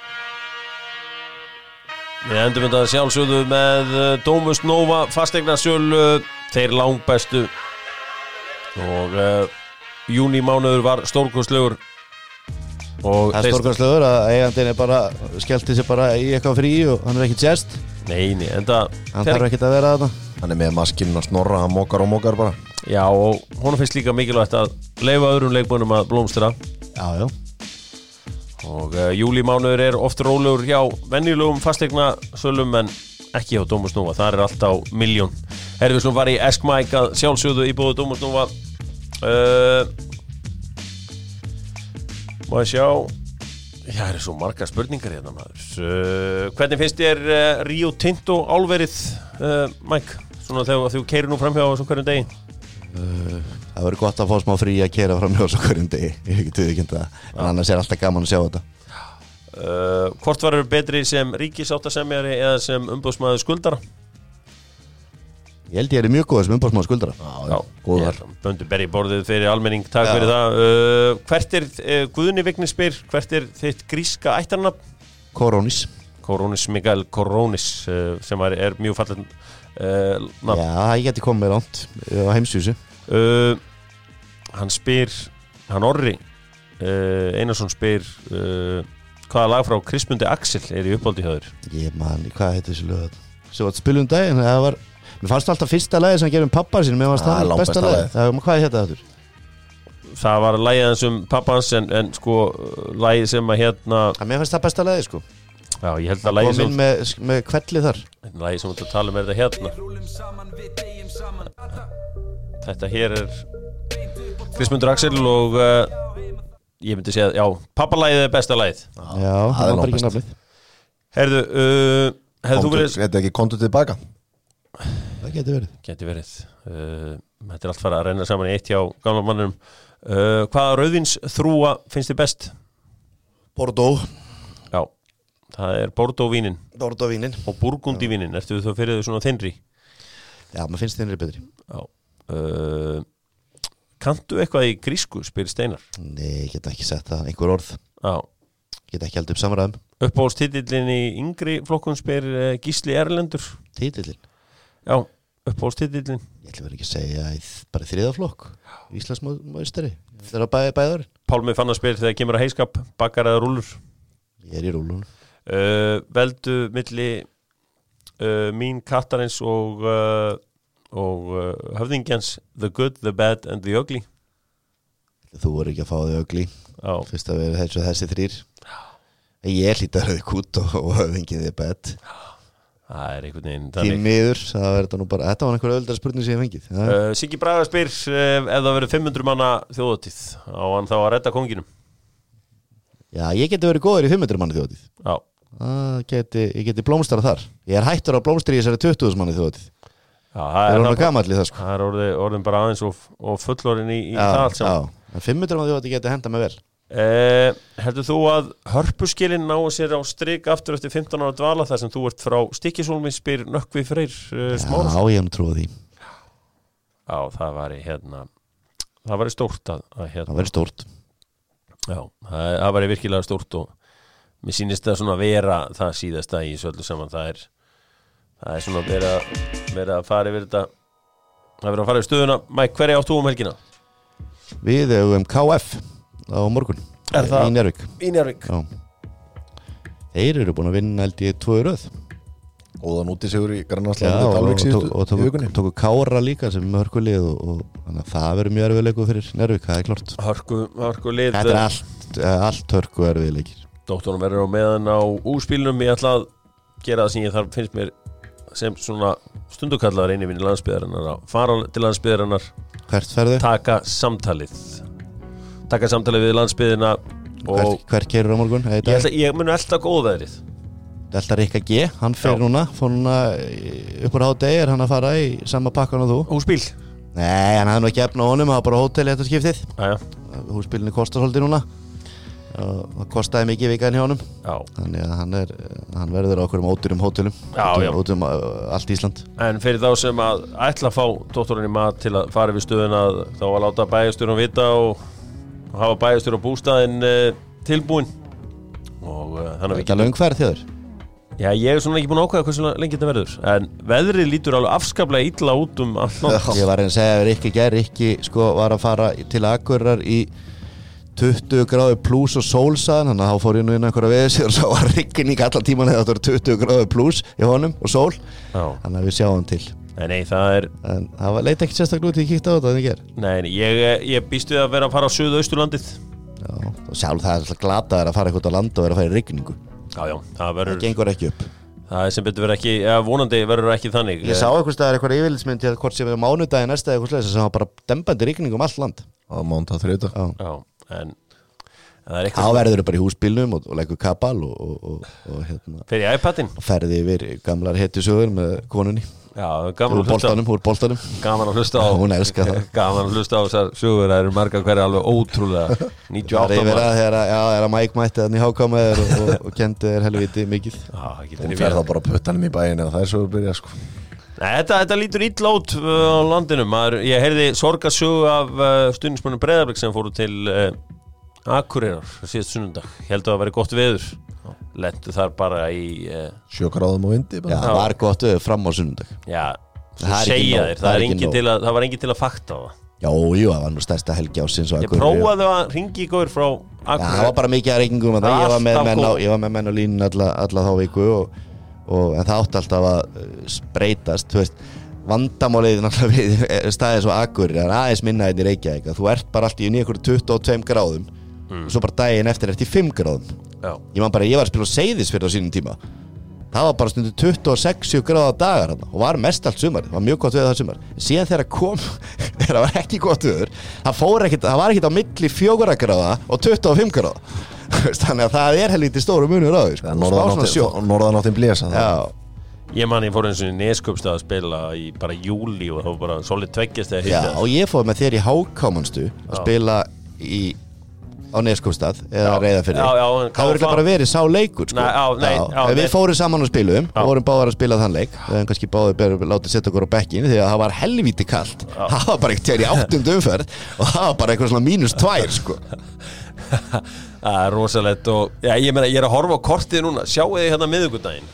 við endum þetta sjálfsögðu með Domus Nova fasteignasölu þeir langbestu og júnímánuður var stórkostlegur og það er stórkostlegur að eigandinn er bara skellti sér bara í eitthvað frí og hann er ekki tjest nei, enda hann þarf ekki að vera þarna hann er með maskinn að snorra, hann mókar bara já, og honum finnst líka mikilvægt að leyfa öðrum leikmönnum að blómstra já og júlímánuður er oft rólegur hjá venjulegum fasteignasölum en ekki hjá Domus Nova, það er allt á milljón við slúm var í Ask Mike að sjálfsögðu íbúðu Domus Nova má ég sjá Já, það svo margar spurningar hérna maður. Hvernig finnst þér Rio Tinto álverið, Mike? Svona þegar þú keirir nú framhjá á svo hverjum degi? Það verður gott að fá smá frí að keira framhjá á svo hverjum degi. Ég get ekki það. En annars alltaf gaman að sjá þetta. Hvort verður betri sem ríkisáttasemjari eða sem umboðsmaður skuldara? Ég held ég mjög góð sem umboðsmaður skuldara. Já, góðar. Böndur berri borðið fyrir almenning, takk fyrir það. Hvert Guðni Vignis spyr, hvert þitt gríska ættarnafn? Koronis. Koronis, Mikael Koronis, sem er mjög fallet nafn. Já, ég geti komið með langt á heimsvísu. Hann Orri Einarsson spyr hvaða lag frá Kristmundi Axel í uppáldi hjá þér? Ég man, hvað heitir þessi lög? Svo að spilum daginn, mér fannst alltaf fyrsta lagi sem gerum pappa sín, mér fannst það besta lagi. Hvað er þetta þurr? Það var lagið hans pappa hans en sko lagið sem að mér fannst það besta lagi sko. Já, ég held að lagið sem með kvelli þar. Lagið sem við tala um þetta Þetta hér Kristmundur Axel og ég myndi segja, já, pappalagið besta lagið. Já, það var bara ekki nafnið. Heyrðu, hefðu þú verið... Þetta ekki kontu tilbaka? Það geti verið. Þetta allt fara að renna saman í eitt hjá gamla mannum. Hvaða rauðvins þrúa finnst þið best? Bordeaux. Já, það Bordeaux vínin. Bordeaux vínin. Og Burgundi vínin, ertu þú fyrir þau svona þinnri? Já, maður finnst þinnri betri. Já. Kanntu eitthvað í grísku, spyr Steinar? Nei, ég get ekki sett það, einhver orð. Já. Get ekki held upp samræðum. Uppáhaldstitillinn í yngri flokkun spyr Gísli Erlendur. Titillinn? Já, uppáhaldstitillinn. Ég ætla verið ekki að segja bara þriða flokk. Íslandsmeistari. Það bæður. Pálmi Fannar spyr þegar kemur að heiskap, bakkar eða rúllur? Ég í rúllun. Veldu milli mín kattarins og höfðingjans The Good, The Bad and The Ugly. Þú voru ekki að fá The Ugly. Já. Fyrst að vera þessi þrýr. Ég hlýta Rauði Kút og höfðingið The Bad. Það einhvern veginn Því miður, þetta var einhver öldra spurning sem ég fengið. Siggi Braga spyr ef það verið 500 manna þjóðatíð á hann þá að redda konginum. Já, ég geti verið góður í 500 manna þjóðatíð. Já. Ég geti blómstara þar. Ég hættur að blómstara í þessari 20.000 manna þjóðatíð. Já, það gamall í það sko. Það orðin bara aðeins og fullorinn í það allt saman. Já, 500 manna þjóðatíð geti henda mig vel. Heldur þú að hörpuskilin ná sér á strik aftur eftir 15 ára dvala þar sem þú ert frá Stykkishólmi, spyr Nökkvi Freyr Smárason? Já, ég trúi því. Já, það væri stórt að Það væri stórt. Já, það væri virkilega stórt og mér sýnist það svona vera það síðasta í þessu öllu saman. Það er svona verið að fara yfir þetta. Það verið að fara yfir stöðuna. Mike, hverja áttu helgina? Við KF á morgun. Er það? Í Njarðvík. Í Njarðvík. Já. Þeir eru búin að vinna held ég 2 í röð. Góðan útisigur í Grannarslandi Dalvík síðustu í vikunni. Tóku Kára líka sem er hörkulið og þannig að það verður mjög erfiðleikur fyrir Njarðvík, það er klart. Hörkulið. Þetta er allt hörku erfiðleikir. Dóttorum verður á meðan á úspílunum. Ég ætla að gera það sem ég þarf, finnst mér sem svona stundukallaður eini vinni landsbyggðarinnar að fara til landsbyggðarinnar. Hvert ferðu? Taka samtalið við landsbyggðina og Hvert keyrur á morgun? Ég mun elda góðveðrið. Elda Rikka G, hann fer núna upp úr hádegi, er hann að fara í sama pakkan og þú? Húsbíl? Nei, hann hafði nú ekki efna á honum, það var bara hótel í þetta skiptið. Húsbílinni kostar svolítið núna. Það kostaði mikið vikaðin hjá honum. Þannig að hann verður á okkur ódýrum hótelum. Út allt Ísland. En fyrir þá sem að ætla að fá dóttorinn í mat til að fara við stöðuna þá að láta bæjarstjórann vita og hafa bæjarstjóra bústaðinn tilbúinn og þannig að Þetta er löng ferð þér? Já, ég er svona ekki búin að ákveða hversu lengi þetta verður en veðrið lítur alveg afskaplega illa út allt land. Ég var að segja Rikki var að fara til Akureyrar í 20 gráður pluss og sólsaðan, þannig að þá fór ég nú inn einhverja veðis og svo var rigning allan tíman eða þetta var 20 gráður pluss í honum og sól. Þannig að við sjáum til. Nei, það leit ekki sérstaklega út, ég kíkti á þetta en ég ger. Nei, ég býst við að vera að fara á Suðausturlandið. Já, og sjálf það alltaf glataður að fara eitthvað á land og vera að fara í rigningu. Já, það gengur ekki upp. Það sem betur verið ekki, vonandi verður ekki þannig. Ég sá eitthvað yfirlitsmynd til hvort sem við mánudaginn næsta eitthvað slags sem var bara dembandi rigning allt land. Á mánudag þriðjudag. Já, þá verður þau bara í húsbílnum og leggur kabal og hérna fyrir iPadin og ferði yfir gamlar hetjusögur með konunni gaman úr boltanum gaman að hlusta á hún elskar það gaman að hlusta á þessar sögur, það eru margar hverja alveg ótrúlega 98 þegar Mike mætti þannig hákámaður og kendi þér helviti mikið hún fer þá bara puttanum í bæinu og það svo byrja sko. Nei, þetta lítur illa út á landinu ég heyrði sorgarsögu af stuðningsmönnum Breiðabliks sem fóru til Akureyrar síðast sunnundag, heldur að vera gott veður lentu þar bara í 7 gráðum og vindi það var gott veður fram á sunnundag það var engin til að fakta á það jú, það var nú stærsta helgi ásins ég prófaði að ringi í góður frá Akureyrar það var bara mikið að reikningum ég var með menn á línun alla þá viku en það átti alltaf að breytast þú veist, vandamálið náttúrulega við staðið svo Akureyrar aðeins minna í Reykjavík þú ert bara alltaf í einhverju 22 gráðum og svo bara daginn eftir ert í 5 gráðum ég var að spila á Seyðisfirði á sínum tíma það var bara stundu 26 gráða dagar og var mest allt sumar það var mjög gott veður það sumar síðan þegar það var ekki gott veður það var ekkert á milli 4 gráða og 25 gráða þannig að það helviti stóru munur á því norðanáttin blésa ég fór eins og í Neskupstað að spila í bara júli og það var bara svolítið tveggjast og ég fór með þér í hákámanstu að spila á Neskupstað eða Reyðarfirði það verður bara verið sá leikur við fórum saman og spilum og vorum báðar að spila þann leik við hefum kannski báðir látið setja okkur á bekkin því að það var helvíti kalt það var bara ekkert í 8. umferð og það var bara eitthvað svona -2 sko það er rosalegt og ég er að horfa á kortið núna sjáu þið hérna miðvikudaginn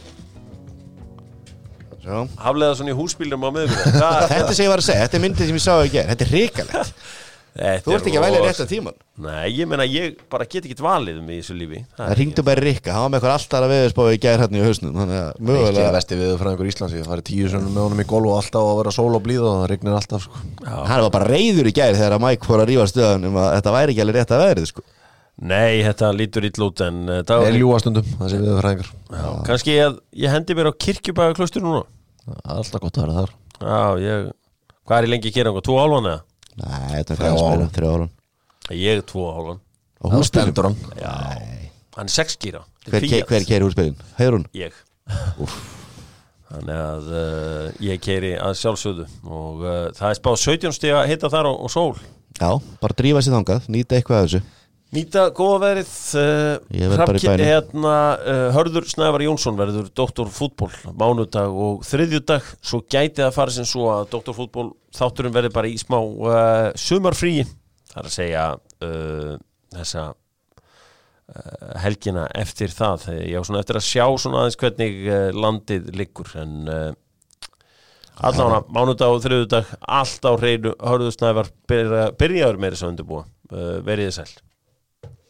haflega svona í húsbílum á miðvikudaginn þetta sem ég var að segja, þetta er myndið sem ég sá í gær þetta er hrikalegt þú ert ekki að velja rétt að tíman nei, ég bara get ekki valið í þessu lífi það ringdu bara Rikka, hann var með eitthvað alltaf að veðurspáði í gær hérna í hausnum Rikki er vesti veðurfræðingur Íslands ég farið 10 sunnum með honum í golf og alltaf að vera sól og blíð og það rignir alltaf sko. hann var bara reiður í gær þegar Mike fór að rífa stöðan að þetta væri ekki alveg rétt að veðrið sko. Nei, þetta lítur illa út en ljúastundum, það sé veðurfræðingur kannski að ég hendi mér á Kirkjubæjarklaustri núna alltaf gott að vera þar hvað er lengi að gera 2 hálfan eða? Nei, þetta er 3 hálfan ég 2 hálfan og húsbílum hann er 6 gíra hver keiri húsbílin? Heiðrún? Ég þannig að ég keiri að sjálfsögðu og það er spáð 17 stiga að hitta þar og sól já, bara drífa sér þangað, nýta eitthvað af þessu nýta góða veðrið Hörður Snævar Jónsson verður doktorfútból mánudag og þriðjudag svo gæti það fara sem svo að doktorfútból þátturinn verður bara í smá sumarfríi það er að segja þessa helgina eftir það ég á svona eftir að sjá svona aðeins hvernig landið liggur en allavega mánudag og þriðjudag allt á hreinu Hörður Snævar byrjaður meira svo undirbúa verið þið sæl